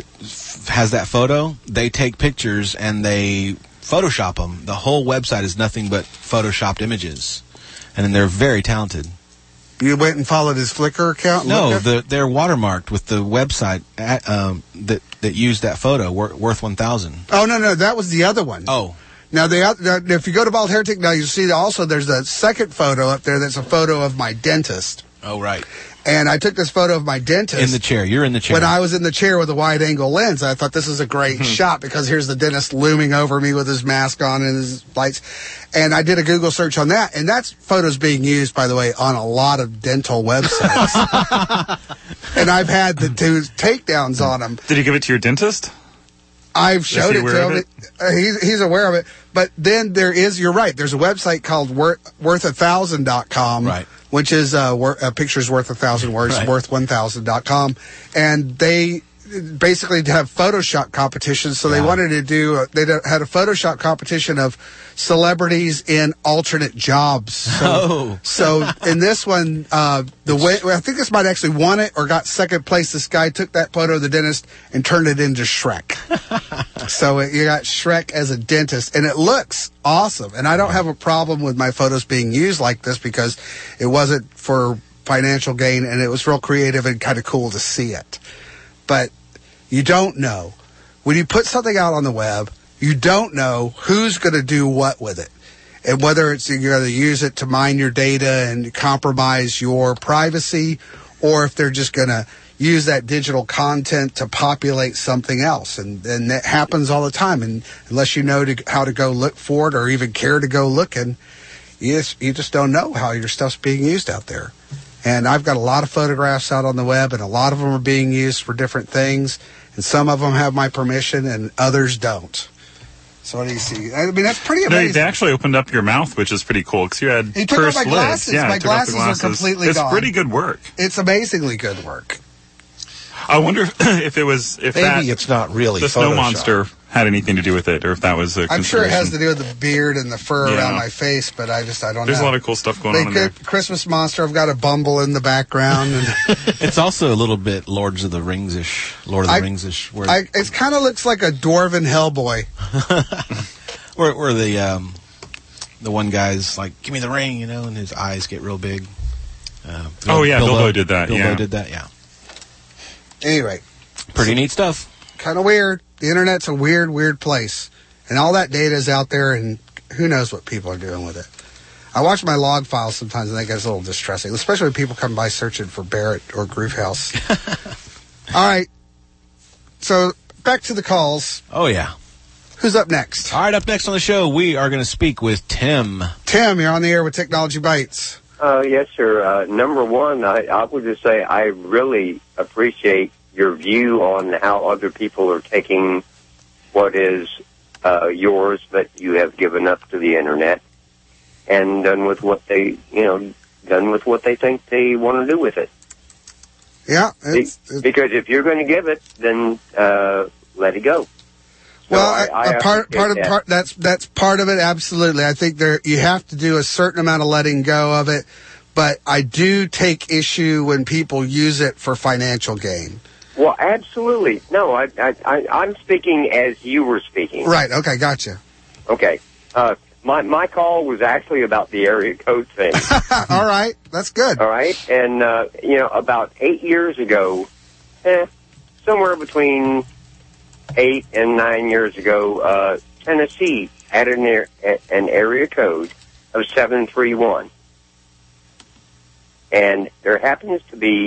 has that photo. They take pictures and they Photoshop them. The whole website is nothing but Photoshopped images. And then they're very talented. You went and followed his Flickr account? No, they're watermarked with the website that used that photo, Worth 1000. Oh, no, that was the other one. Oh. Now, if you go to Bald Heretic, now you see also there's a second photo up there that's a photo of my dentist. Oh, right. And I took this photo of my dentist. In the chair. You're in the chair. When I was in the chair with a wide-angle lens, I thought this is a great shot because here's the dentist looming over me with his mask on and his lights. And I did a Google search on that, and that photo's being used, by the way, on a lot of dental websites. And I've had the two takedowns on them. Did you give it to your dentist? I've showed it to him. He's aware of it. But then you're right, there's a website called worth1000.com. Right. Which is a picture's worth 1,000 words, right. worth1000.com. And they basically have Photoshop competitions. So they wanted to do, they had a Photoshop competition of celebrities in alternate jobs. So in this one, I think this might actually won it or got second place. This guy took that photo of the dentist and turned it into Shrek. So you got Shrek as a dentist, and it looks awesome. And I don't have a problem with my photos being used like this because it wasn't for financial gain, and it was real creative and kind of cool to see it. But you don't know. When you put something out on the web, you don't know who's going to do what with it. And whether you're going to use it to mine your data and compromise your privacy, or if they're just going to use that digital content to populate something else. And that happens all the time. And unless you know how to go look for it or even care to go looking, you just don't know how your stuff's being used out there. And I've got a lot of photographs out on the web, and a lot of them are being used for different things. And some of them have my permission, and others don't. So what do you see? I mean, that's pretty amazing. They actually opened up your mouth, which is pretty cool, because you had He took off pursed my glasses. lids. Yeah, My he took off the glasses are completely It's gone. pretty good work. It's amazingly good work. I wonder if Maybe it's not really the snow Photoshop. monster had anything to do with it, or if that was a I'm sure it has consideration. to do with the beard and the fur Yeah. around my face, but I don't know. There's a lot of cool stuff going on in there. Christmas monster. I've got a Bumble in the background. And It's also a little bit Lord of the Rings-ish. Where it kind of looks like a dwarven Hellboy. where the one guy's like, give me the ring, and his eyes get real big. Bilbo did that. Bilbo did that, yeah. Anyway. Pretty neat stuff. Kind of weird. The internet's a weird, weird place. And all that data is out there, and who knows what people are doing with it. I watch my log files sometimes, and that gets a little distressing, especially when people come by searching for Barrett or Groove House. All right. So, back to the calls. Oh, yeah. Who's up next? All right, up next on the show, we are going to speak with Tim. Tim, you're on the air with Technology Bites. Yes, sir. Number one, I would just say I really appreciate your view on how other people are taking what is yours that you have given up to the internet and done with what they think they want to do with it. Yeah. Because if you're going to give it, then let it go. Well, that's part of it. Absolutely. I think you have to do a certain amount of letting go of it, but I do take issue when people use it for financial gain. Well, absolutely. No, I'm speaking as you were speaking. Right. Okay. Gotcha. Okay. My call was actually about the area code thing. All right. That's good. All right. And, about 8 years ago, somewhere between 8 and 9 years ago, Tennessee had an area code of 731. And there happens to be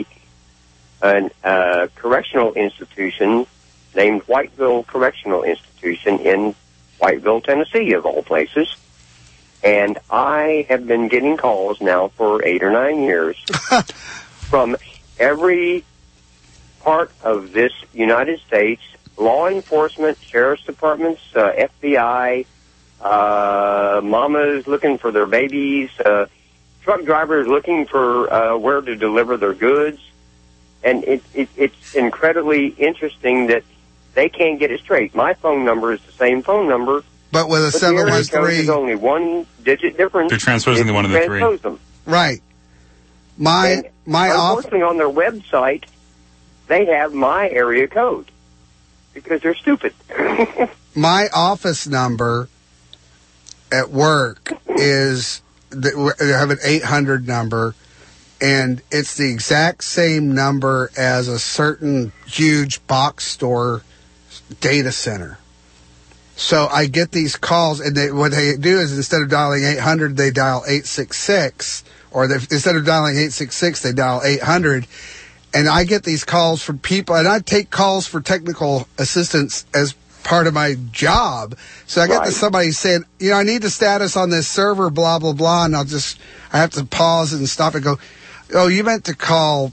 a correctional institution named Whiteville Correctional Institution in Whiteville, Tennessee, of all places. And I have been getting calls now for 8 or 9 years from every part of this United States, law enforcement, sheriff's departments, FBI, mamas looking for their babies, truck drivers looking for where to deliver their goods. And it's incredibly interesting that they can't get it straight. My phone number is the same phone number, but with a 713, there's only one digit difference. They're transposing the one and the three. Them. Right. Unfortunately, on their website, they have my area code because they're stupid. My office number at work is they have an 800 number. And it's the exact same number as a certain huge box store data center. So I get these calls, and what they do is instead of dialing 800, they dial 866. Or instead of dialing 866, they dial 800. And I get these calls from people, and I take calls for technical assistance as part of my job. So I got somebody saying, I need the status on this server, blah, blah, blah. And I have to pause and stop and go, oh, you meant to call,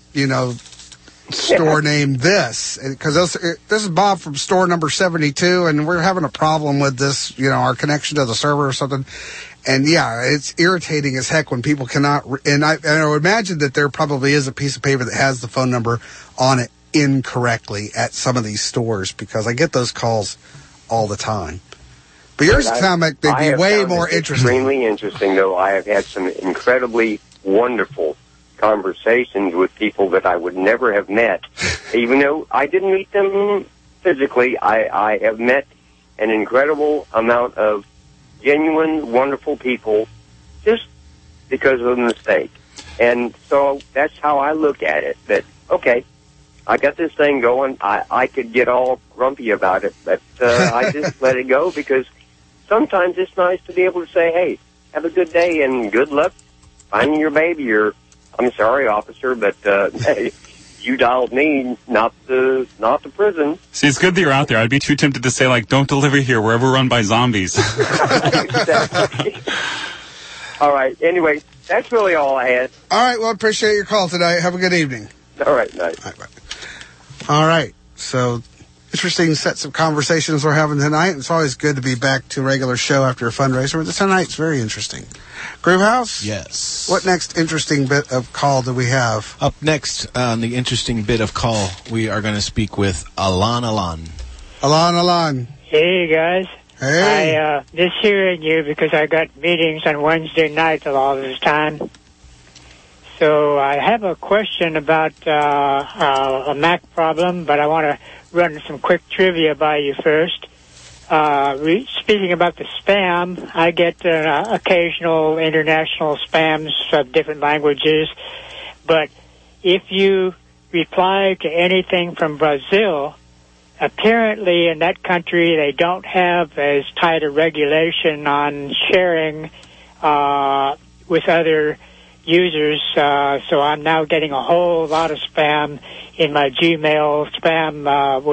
store name this. Because this is Bob from store number 72, and we're having a problem with this, our connection to the server or something. And, yeah, it's irritating as heck when people cannot. And I would imagine that there probably is a piece of paper that has the phone number on it incorrectly at some of these stores, because I get those calls all the time. But yours sound like they'd be way more interesting. Extremely interesting, though. I have had some incredibly wonderful conversations with people that I would never have met. Even though I didn't meet them physically, I have met an incredible amount of genuine, wonderful people just because of a mistake. And so that's how I look at it, that, okay, I got this thing going. I could get all grumpy about it, but I just let it go, because sometimes it's nice to be able to say, hey, have a good day and good luck finding your baby, or I'm sorry, officer, but you dialed me, not the prison. See, it's good that you're out there. I'd be too tempted to say, don't deliver here. We're overrun by zombies. All right. Anyway, that's really all I had. All right. Well, appreciate your call tonight. Have a good evening. All right. Nice. All right. So, interesting sets of conversations we're having tonight. It's always good to be back to a regular show after a fundraiser. But tonight's very interesting. Groovehouse? Yes. What next interesting bit of call do we have? Up next on the interesting bit of call, we are going to speak with Alan. Alan. Hey, guys. Hey. I just hearing you because I got meetings on Wednesday nights a lot of this time. So I have a question about a Mac problem, but I want to run some quick trivia by you first. Speaking about the spam, I get occasional international spams of different languages, but if you reply to anything from Brazil, apparently in that country they don't have as tight a regulation on sharing with other users, so I'm now getting a whole lot of spam in my Gmail spam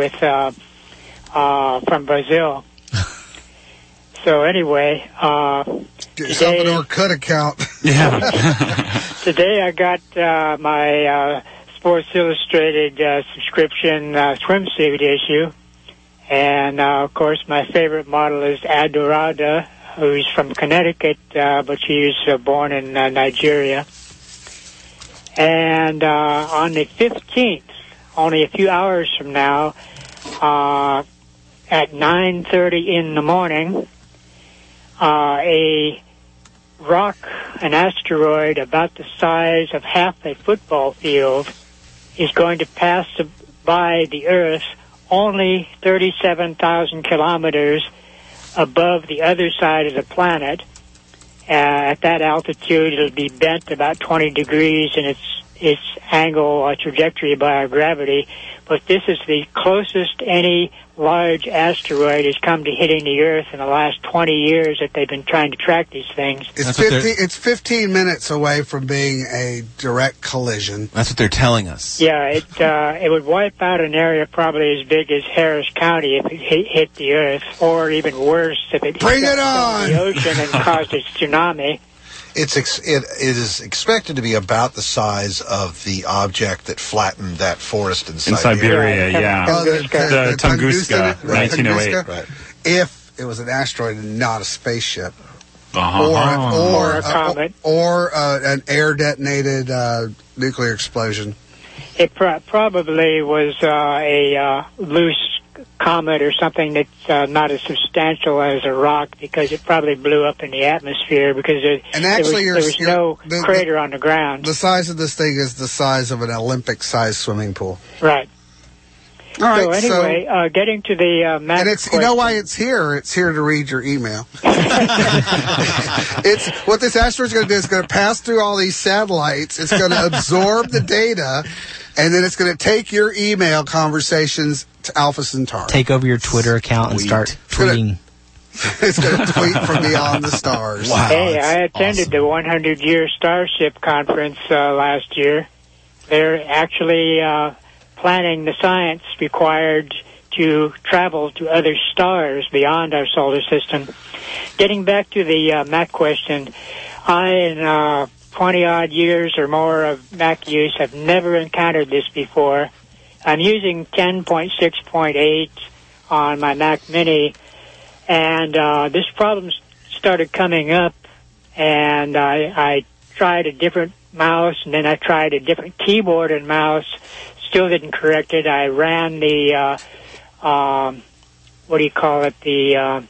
from Brazil. So anyway, Salvador could account. Today I got my Sports Illustrated subscription swimsuit issue, and of course my favorite model is Adorada, who's from Connecticut, but she's born in Nigeria. And on the 15th, only a few hours from now, at 9:30 in the morning, an asteroid about the size of half a football field is going to pass by the Earth only 37,000 kilometers above the other side of the planet. At that altitude, it'll be bent about 20 degrees in its angle trajectory by our gravity. But this is the closest any large asteroid has come to hitting the Earth in the last 20 years that they've been trying to track these things. It's 15 minutes away from being a direct collision. That's what they're telling us. Yeah, it would wipe out an area probably as big as Harris County if it hit the Earth, or even worse if it hit the ocean and caused a tsunami. It is expected to be about the size of the object that flattened that forest in Siberia. The Tunguska, 1908. Right. If it was an asteroid and not a spaceship, or a comet, or an air-detonated nuclear explosion. It probably was a loose comet or something that's not as substantial as a rock, because it probably blew up in the atmosphere because there was no crater on the ground. The size of this thing is the size of an Olympic-sized swimming pool. Right. All right. So anyway, getting to the Mac and it's question. You know why it's here? It's here to read your email. It's what this asteroid's going to do. Is going to pass through all these satellites. It's going to absorb the data, and then it's going to take your email conversations to Alpha Centauri. Take over your Twitter account and start tweeting. It's going to tweet from beyond the stars. Wow, hey, I attended the 100-year Starship Conference last year. They're actually planning the science required to travel to other stars beyond our solar system. Getting back to the Mac question, I, in 20-odd years or more of Mac use, have never encountered this before. I'm using 10.6.8 on my Mac Mini, and this problem started coming up, and I tried a different mouse, and then I tried a different keyboard and mouse. Still didn't correct it. I ran the, the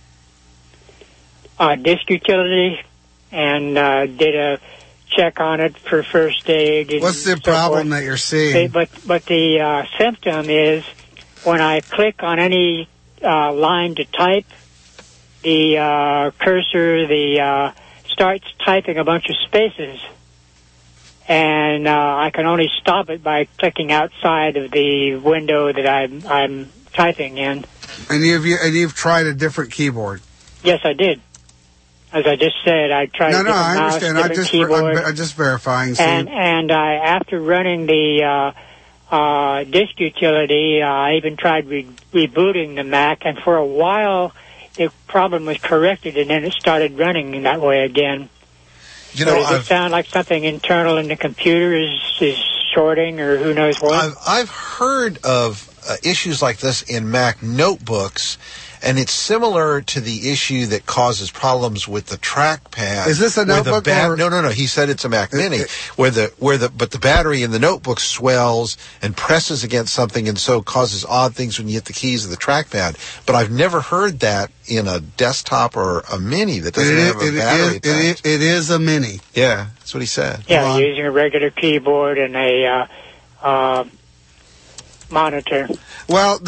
disk utility, and did a check on it for first aid. What's the problem that you're seeing? But the symptom is when I click on any line to type, the cursor starts typing a bunch of spaces, and I can only stop it by clicking outside of the window that I'm typing in. And you've tried a different keyboard? Yes, I did. As I just said, I tried a different mouse, different keyboard. I'm just verifying. And after running the disk utility, I even tried rebooting the Mac, and for a while the problem was corrected, and then it started running that way again. You know, does it sound like something internal in the computer is shorting, or who knows what? I've heard of issues like this in Mac notebooks, and it's similar to the issue that causes problems with the trackpad. Is this a notebook? No. He said it's a Mac Mini, but the battery in the notebook swells and presses against something, and so causes odd things when you hit the keys of the trackpad. But I've never heard that in a desktop or a Mini that doesn't have a battery attached. It is a Mini. Yeah, that's what he said. Yeah, using a regular keyboard and a monitor. Well,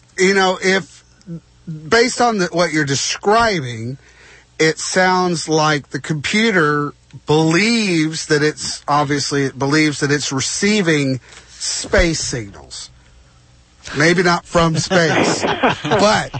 if based on what you're describing, it sounds like the computer believes that it's receiving space signals. Maybe not from space, but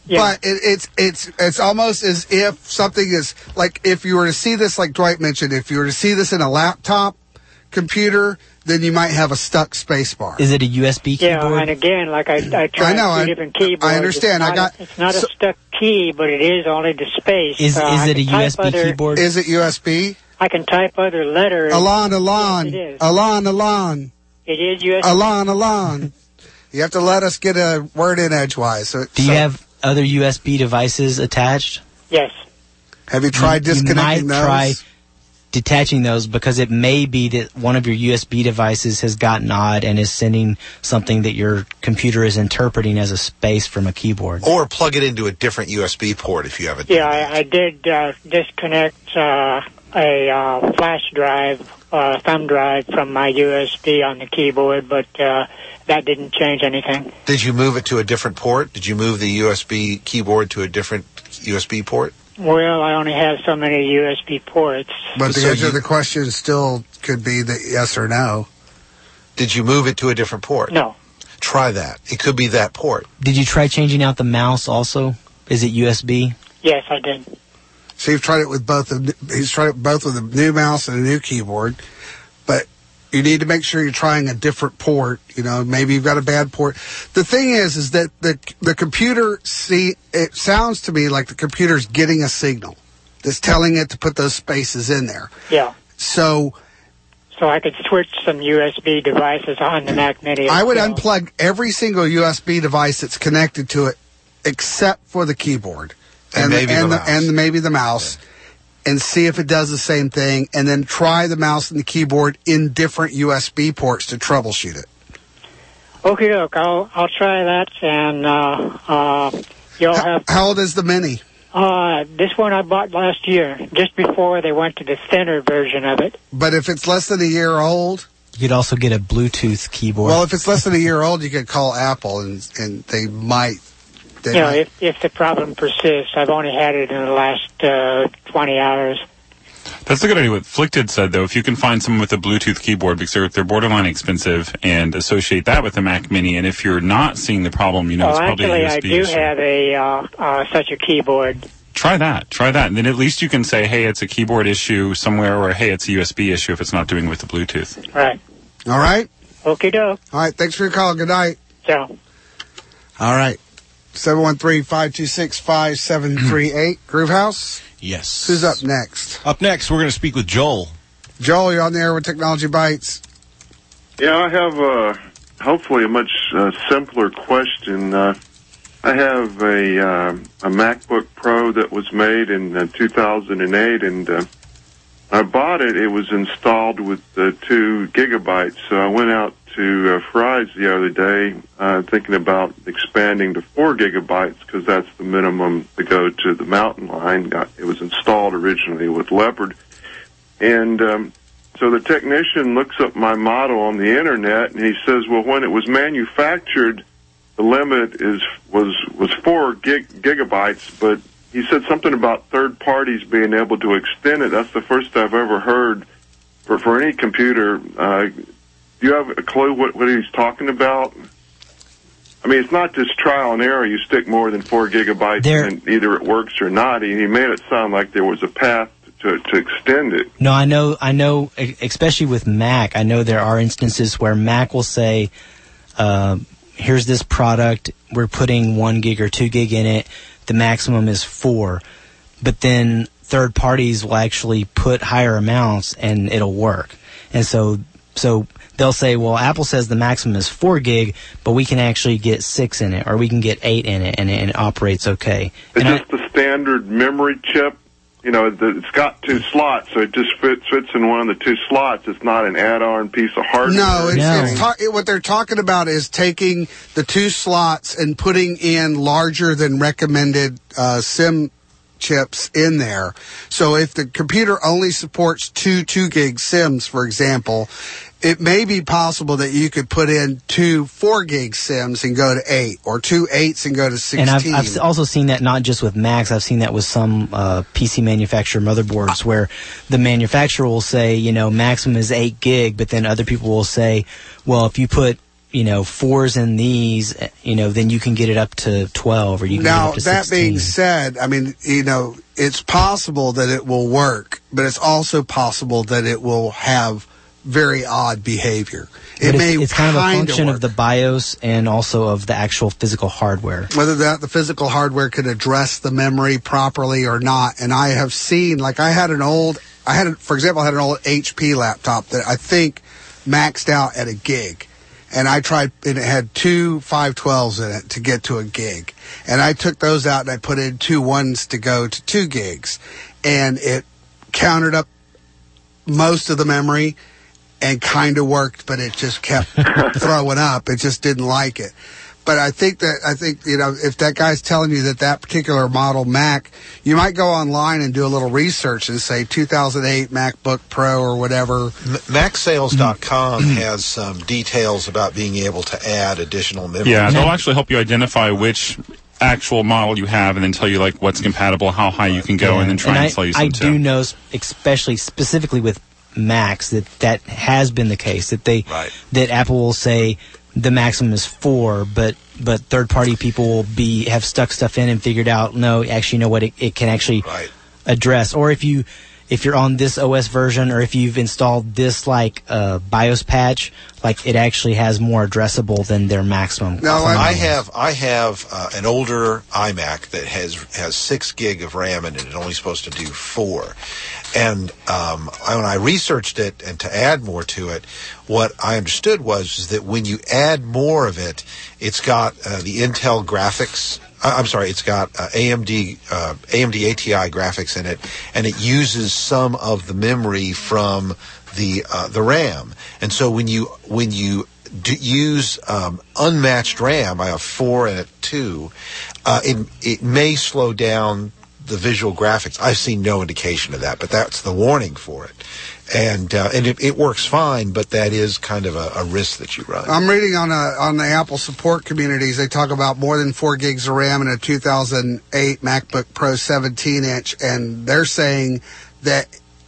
it's almost as if something is like, if you were to see this, like Dwight mentioned, if you were to see this in a laptop computer, then you might have a stuck space bar. Is it a USB keyboard? Yeah, and again, like I tried two different keyboards. I understand. It's not a stuck key, but it is only the space. Is it a USB keyboard? Is it USB? I can type other letters. Alon. Yes, it is. Alon. It is USB. Alon. You have to let us get a word in edgewise. Do you have other USB devices attached? Yes. Have you tried disconnecting those? You might try detaching those, because it may be that one of your USB devices has gotten odd and is sending something that your computer is interpreting as a space from a keyboard. Or plug it into a different USB port if you have it. Yeah, I did disconnect a flash drive, thumb drive from my USB on the keyboard, but that didn't change anything. Did you move it to a different port? Did you move the USB keyboard to a different USB port? Well, I only have so many USB ports. But the answer to the question still could be the yes or no. Did you move it to a different port? No. Try that. It could be that port. Did you try changing out the mouse also? Is it USB? Yes, I did. So you've tried it with both. He's tried it both with a new mouse and a new keyboard, but you need to make sure you're trying a different port. Maybe you've got a bad port. The thing is that the computer, it sounds to me like the computer's getting a signal that's telling it to put those spaces in there. Yeah. So I could switch some USB devices on the Mac Mini. I would unplug every single USB device that's connected to it, except for the keyboard and maybe the mouse. Yeah. And see if it does the same thing, and then try the mouse and the keyboard in different USB ports to troubleshoot it. Okay, doke. I'll try that, and you'll have. How old is the Mini? This one I bought last year, just before they went to the thinner version of it. But if it's less than a year old, you could also get a Bluetooth keyboard. Well, if it's less than a year old, you could call Apple, and they might. If the problem persists. I've only had it in the last 20 hours. That's a good idea. What Flick did said, though, if you can find someone with a Bluetooth keyboard, because they're borderline expensive, and associate that with the Mac Mini, and if you're not seeing the problem, it's probably a USB I do have such a keyboard. Try that, and then at least you can say, hey, it's a keyboard issue somewhere, or hey, it's a USB issue if it's not doing with the Bluetooth. Right. All right. Okie doke. All right. Thanks for your call. Good night. Ciao. All right. 713-526-5738. Groove House? Yes. Who's up next? Up next, we're going to speak with Joel. Joel, you're on the air with Technology Bites. Yeah, I have hopefully a much simpler question. I have a MacBook Pro that was made in 2008, and I bought it. It was installed with 2 gigabytes, so I went out to Fry's the other day thinking about expanding to 4 gigabytes because that's the minimum to go to the Mountain Lion. It was installed originally with Leopard. And so the technician looks up my model on the internet, and he says, well, when it was manufactured, the limit was 4 gigabytes, but he said something about third parties being able to extend it. That's the first I've ever heard for any computer. Do you have a clue what he's talking about? I mean, it's not just trial and error. You stick more than 4 gigabytes and either it works or not. He made it sound like there was a path to extend it. No, I know, especially with Mac, I know there are instances where Mac will say, here's this product, we're putting 1 gig or 2 gig in it, the maximum is 4. But then third parties will actually put higher amounts and it'll work. And so they'll say, well, Apple says the maximum is 4 gig, but we can actually get 6 in it, or we can get 8 in it, and it operates okay. It's just the standard memory chip. You know, it's got 2 slots, so it just fits in one of the 2 slots. It's not an add-on piece of hardware. No, what they're talking about is taking the 2 slots and putting in larger than recommended SIM chips in there. So if the computer only supports 2 2-gig SIMs, for example, it may be possible that you could put in 2 4-gig SIMs and go to 8, or 2 8s and go to 16. And I've also seen that not just with Macs. I've seen that with some PC manufacturer motherboards where the manufacturer will say, you know, maximum is 8 gig, but then other people will say, well, if you put 4s in these, then you can get it up to 12, or you can get it up to 16. Now, that being said, I mean, it's possible that it will work, but it's also possible that it will have very odd behavior. It's kind of a function of the BIOS and also of the actual physical hardware. Whether the physical hardware could address the memory properly or not. And I have seen, like for example, I had an old HP laptop that I think maxed out at 1 gig. And I tried, and it had 2 512s in it to get to 1 gig. And I took those out and I put in 2 1s to go to 2 gigs. And it counted up most of the memory and kind of worked, but it just kept throwing up. It just didn't like it. But I think if that guy's telling you that particular model Mac, you might go online and do a little research and say 2008 MacBook Pro or whatever. MacSales.com has some details about being able to add additional memory. Yeah, they'll actually help you identify which actual model you have and then tell you like what's compatible, how high you can go, and then try and sell you some too. I do know, especially specifically with Macs, that has been the case, that Apple will say the maximum is 4, but third party people will have stuck stuff in and figured out, no, actually, you know what, it can actually address. Or if you're on this OS version, or if you've installed this BIOS patch, it actually has more addressable than their maximum. No, I have an older iMac that has 6 gig of RAM in it. It's only supposed to do 4. And when I researched it and to add more to it, what I understood was that when you add more of it, it's got the Intel graphics. It's got AMD ATI graphics in it, and it uses some of the memory from the RAM. And so when you use unmatched RAM, I have 4 and 2, it may slow down the visual graphics. I've seen no indication of that, but that's the warning for it. And it works fine, but that is kind of a risk that you run. I'm reading on the Apple support communities, they talk about more than 4 gigs of RAM in a 2008 MacBook Pro 17-inch, and they're saying that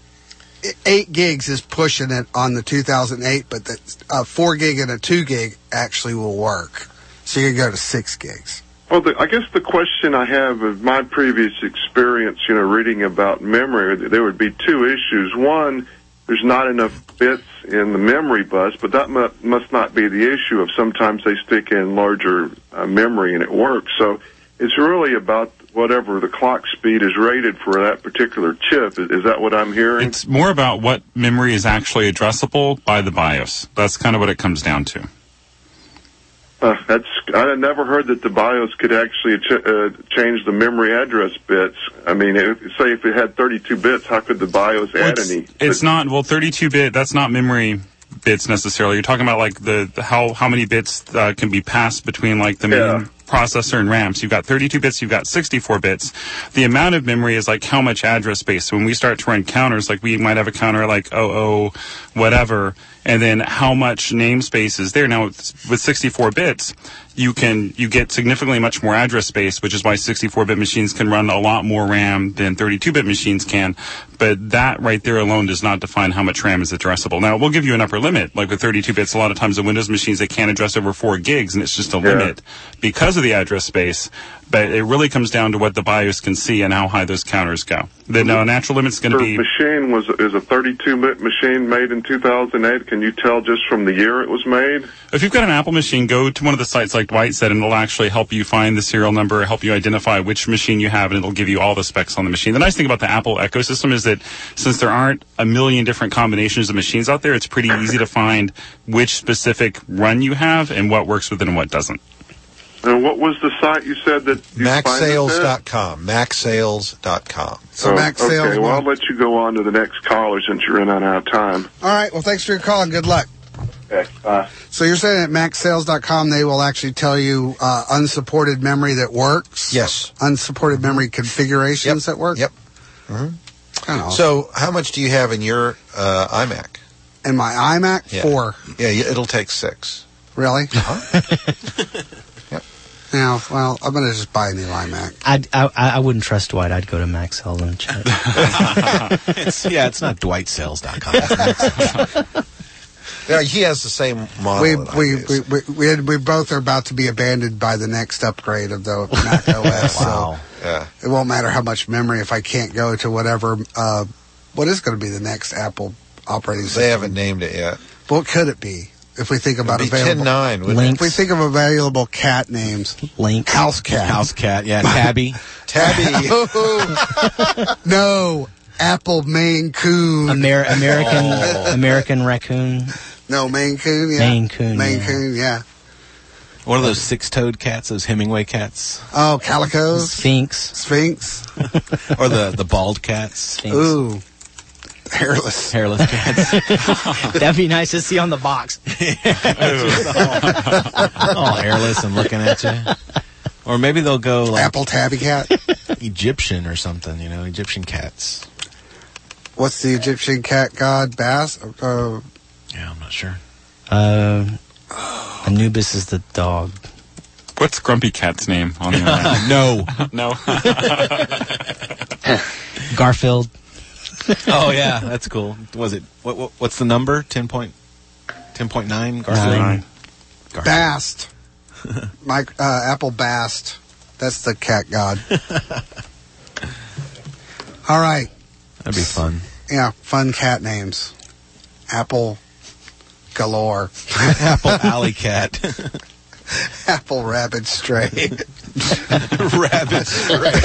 8 gigs is pushing it on the 2008, but that 4 gig and a 2 gig actually will work. So you can go to 6 gigs. Well, I guess the question I have of my previous experience, reading about memory, there would be 2 issues. One, there's not enough bits in the memory bus, but that must not be the issue of sometimes they stick in larger memory and it works. So it's really about whatever the clock speed is rated for that particular chip. Is that what I'm hearing? It's more about what memory is actually addressable by the BIOS. That's kind of what it comes down to. I had never heard that the BIOS could actually change the memory address bits. I mean, say if it had 32 bits, how could the BIOS add any? It's not, 32-bit, that's not memory bits necessarily. You're talking about how many bits can be passed between the main processor and RAM. So you've got 32 bits, you've got 64 bits. The amount of memory is how much address space. So when we start to run counters, we might have a counter 00 whatever, and then how much namespace is there. Now with 64 bits, you get significantly much more address space, which is why 64-bit machines can run a lot more RAM than 32-bit machines can. But that right there alone does not define how much RAM is addressable. Now, we'll give you an upper limit. With 32 bits, a lot of times the Windows machines, they can't address over 4 gigs, and it's just a limit because of the address space. But it really comes down to what the BIOS can see and how high those counters go. The natural limit's going to be... machine is a 32-bit machine made in 2008. Can you tell just from the year it was made? If you've got an Apple machine, go to one of the sites like like Dwight said, and it'll actually help you find the serial number, help you identify which machine you have, and it'll give you all the specs on the machine. The nice thing about the Apple ecosystem is that since there aren't a million different combinations of machines out there, it's pretty easy to find which specific run you have and what works with it and what doesn't. And what was the site you said that you MacSales.com. MacSales.com. So Mac Sales. Okay, well, I'll let you go on to the next caller since you're running out of time. All right. Well, thanks for your call and good luck. Okay, bye. So you're saying at MacSales.com they will actually tell you unsupported memory that works? Yes. Unsupported memory configurations that work? Yep. Mm-hmm. So how much do you have in your iMac? In my iMac? Yeah. 4. Yeah, it'll take 6. Really? Uh-huh. Yeah, well, I'm going to just buy a new iMac. I wouldn't trust Dwight. I'd go to MacSales and check. It's not DwightSales.com. Yeah, he has the same model. We both are about to be abandoned by the next upgrade of the Mac OS. Wow. So Yeah. it won't matter how much memory if I can't go to whatever. What is going to be the next Apple operating system? They haven't named it yet. What could it be? If we think about It'd be available 10.9, wouldn't it? If we think of available cat names, Link, House Cat, yeah, Tabby, no, Apple Maine Coon, American Raccoon. No, Maine Coon, yeah, Maine Coon, yeah. One of those 6-toed cats, those Hemingway cats. Oh, calicos, Sphinx, or the bald cats. Sphinx. Ooh. Hairless cats. That'd be nice to see on the box. All hairless and looking at you. Or maybe they'll go like Apple Tabby Cat, Egyptian or something. Egyptian cats. What's the Egyptian cat god? Bass? Yeah, I'm not sure. Anubis is the dog. What's Grumpy Cat's name on the internet? No. Garfield. Oh yeah, that's cool. Was it what's the number? 10.9 Garfield. Bast. Apple Bast. That's the cat god. All right. That'd be fun. Yeah, fun cat names. Apple galore. Apple Alley Cat. Apple Rabbit Stray. Rabbit Stray.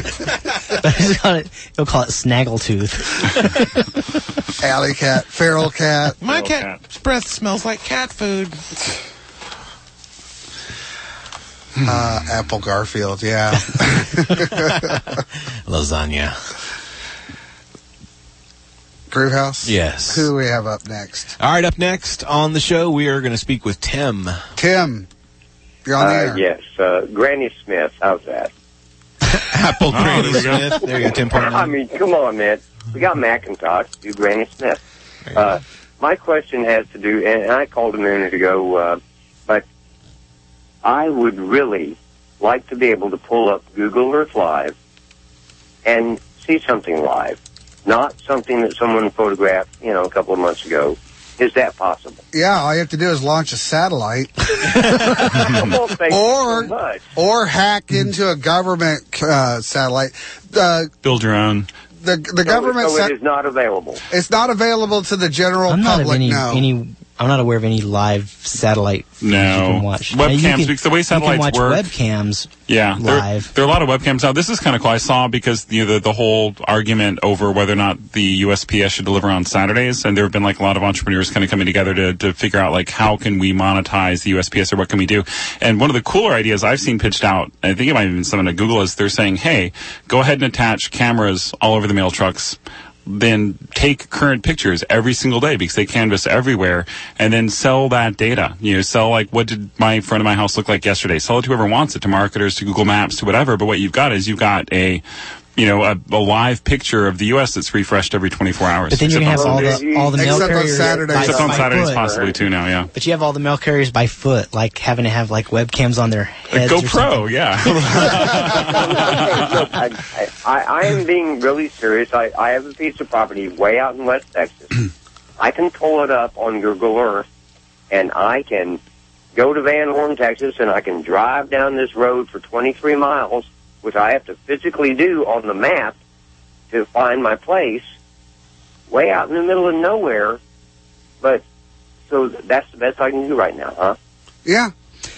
He'll call it Snaggletooth. Alley Cat. Feral Cat. My cat's breath smells like cat food. Apple Garfield, yeah. Lasagna. Groove House? Yes. Who do we have up next? All right, up next on the show, we are going to speak with Tim. Tim, you're on the air. Yes, Granny Smith. How's that? Apple Granny Smith. There you go, 10.9. I mean, come on, man. We got Macintosh. Do Granny Smith. My question has to do, and I called a minute ago, but I would really like to be able to pull up Google Earth Live and see something live, not something that someone photographed, a couple of months ago. Is that possible? Yeah, all you have to do is launch a satellite. Or hack into a government satellite. Build your own. The government so it is not available. It's not available to the general public. I'm not aware of any live satellite you can watch. Webcams, because the way satellites you can watch work. Webcams live. There are a lot of webcams now. This is kind of cool. I saw because the whole argument over whether or not the USPS should deliver on Saturdays, and there have been a lot of entrepreneurs kind of coming together to figure out how can we monetize the USPS or what can we do. And one of the cooler ideas I've seen pitched out, I think it might have been someone at Google, is they're saying, hey, go ahead and attach cameras all over the mail trucks. Then take current pictures every single day because they canvass everywhere, and then sell that data. Sell what did my front of my house look like yesterday? Sell it to whoever wants it, to marketers, to Google Maps, to whatever. But what you've got is a live picture of the U.S. that's refreshed every 24 hours. But then you can have all the mail carriers. Except on Saturdays, possibly too now, yeah. But you have all the mail carriers by foot, having to have webcams on their heads. GoPro, yeah. Look, I am being really serious. I have a piece of property way out in West Texas. I can pull it up on Google Earth, and I can go to Van Horn, Texas, and I can drive down this road for 23 miles, which I have to physically do on the map to find my place, way out in the middle of nowhere. But, so that's the best I can do right now, huh? Yeah.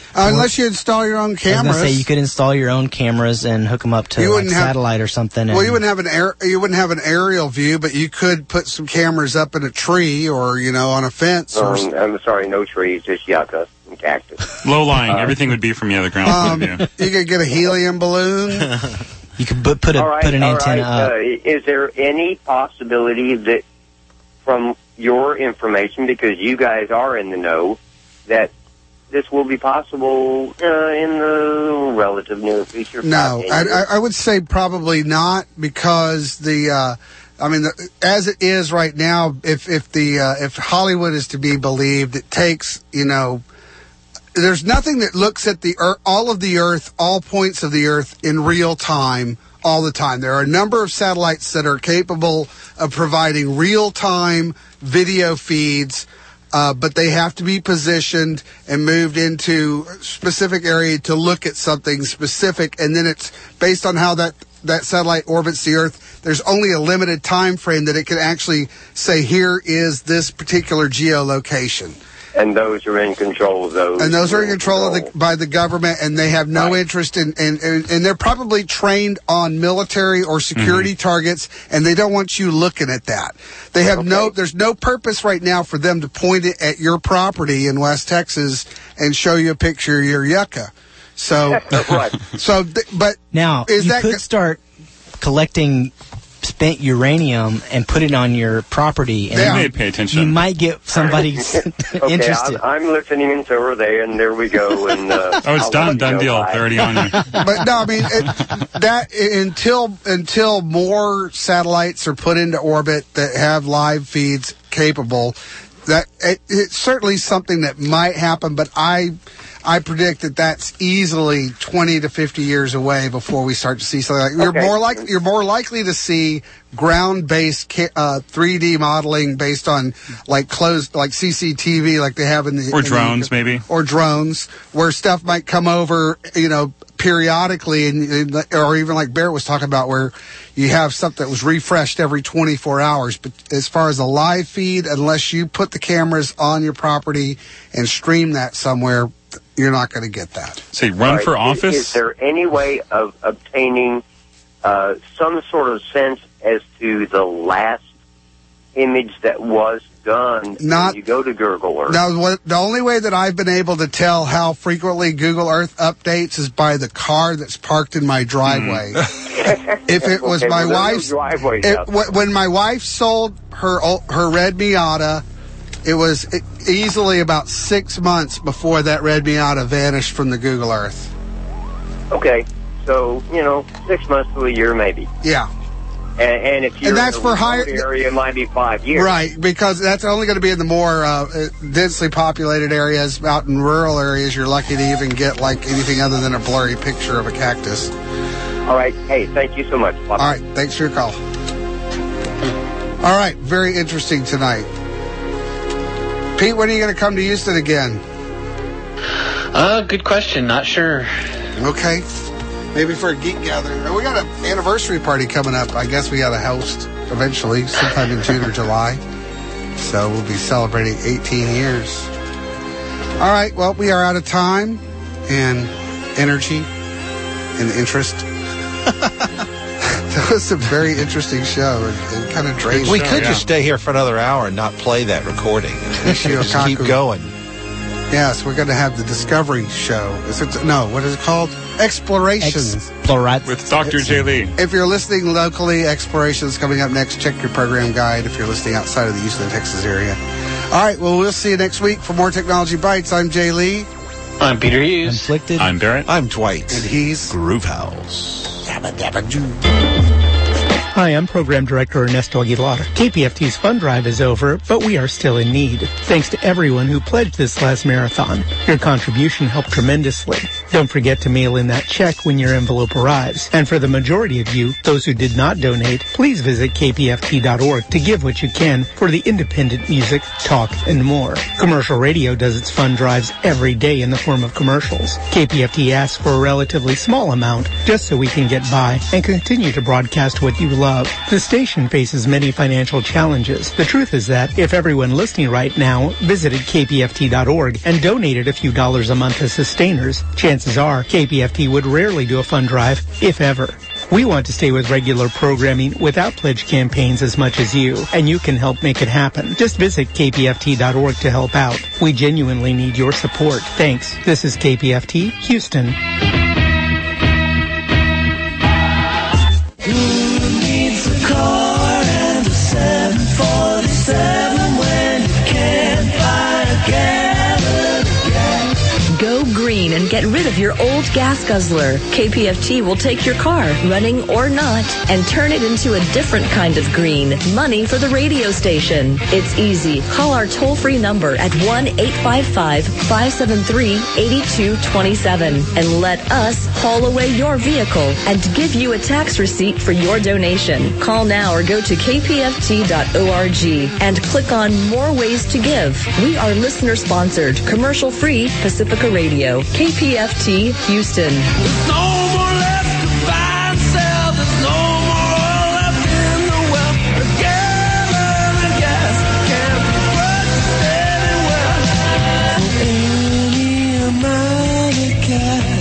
Unless you install your own I was cameras. gonna say you could install your own cameras and hook them up to You like wouldn't have- satellite or something. Well, and- you wouldn't have an aerial view, but you could put some cameras up in a tree or on a fence. Or I'm sorry, no trees, just yucca and cactus. Low lying. Everything would be from the other ground point of view. you could get a helium balloon. You could put an antenna up. Is there any possibility that, from your information, because you guys are in the know, that this will be possible in the relative near future? No, I would say probably not, because as it is right now, if Hollywood is to be believed, it takes there's nothing that looks at the earth, all of the earth, all points of the earth in real time all the time. There are a number of satellites that are capable of providing real time video feeds. But they have to be positioned and moved into a specific area to look at something specific, and then it's based on how that satellite orbits the Earth. There's only a limited time frame that it can actually say, here is this particular geolocation. And those are in control of those. And those are in control by the government, and they have no interest in, and they're probably trained on military or security targets, and they don't want you looking at that. They have there's no purpose right now for them to point it at your property in West Texas and show you a picture of your yucca. So, but now you could start collecting spent uranium and put it on your property, and They may pay attention. You might get somebody interested. I'm listening, and so are they, and there we go. And it's done deal. They're already on you. But no, I mean until more satellites are put into orbit that have live feeds capable, that it's certainly something that might happen. But I predict that that's easily 20 to 50 years away before we start to see something like you're more likely to see ground-based 3D modeling based on like CCTV, like they have in the drones, maybe, or drones, where stuff might come over, periodically, or even like Barrett was talking about, where you have something that was refreshed every 24 hours. But as far as a live feed, unless you put the cameras on your property and stream that somewhere, you're not going to get that. Say, run for office? Is there any way of obtaining some sort of sense as to the last image that was done when you go to Google Earth? Now, the only way that I've been able to tell how frequently Google Earth updates is by the car that's parked in my driveway. If it was my wife's... when my wife sold her red Miata, it was easily about 6 months before that red Miata vanished from the Google Earth. Okay, so 6 months to a year, maybe. Yeah. And if you're that's in for a higher remote area, it might be 5 years. Right, because that's only going to be in the more densely populated areas. Out in rural areas, you're lucky to even get like anything other than a blurry picture of a cactus. All right. Hey, thank you so much. Bye-bye. All right, thanks for your call. All right, very interesting tonight. Pete, when are you going to come to Houston again? Good question. Not sure. Okay. Maybe for a geek gathering. We got an anniversary party coming up. I guess we got to host eventually, sometime in June or July. So we'll be celebrating 18 years. All right. Well, we are out of time and energy and interest. That was a very interesting show and kind of drained. We could just stay here for another hour and not play that recording. Just keep going. Yes, we're going to have the Discovery Show. What is it called? Explorations. With Dr. J. Lee. If you're listening locally, Explorations coming up next. Check your program guide if you're listening outside of the Houston, Texas area. All right, well, we'll see you next week for more Technology Bites. I'm Jay Lee. I'm Peter Hughes. Inflicted. I'm Barrett. I'm Dwight. And he's Groove House. Hi, I'm Program Director Ernesto Aguilar. KPFT's fund drive is over, but we are still in need. Thanks to everyone who pledged this last marathon. Your contribution helped tremendously. Don't forget to mail in that check when your envelope arrives. And for the majority of you, those who did not donate, please visit kpft.org to give what you can for the independent music, talk, and more. Commercial radio does its fund drives every day in the form of commercials. KPFT asks for a relatively small amount just so we can get by and continue to broadcast what you love. The station faces many financial challenges. The truth is that if everyone listening right now visited kpft.org and donated a few dollars a month as sustainers, chances are KPFT would rarely do a fund drive, if ever. We want to stay with regular programming without pledge campaigns as much as you, and you can help make it happen. Just visit kpft.org to help out. We genuinely need your support. Thanks. This is KPFT, Houston. Who needs a car and a 747 when you can't buy a gallon of gas? Go green and get rid of your old gas guzzler. KPFT will take your car, running or not, and turn it into a different kind of green. Money for the radio station. It's easy. Call our toll-free number at 1-855-573-8227 and let us haul away your vehicle and give you a tax receipt for your donation. Call now or go to kpft.org and click on More Ways to Give. We are listener-sponsored, commercial-free Pacifica Radio. KPFT Houston.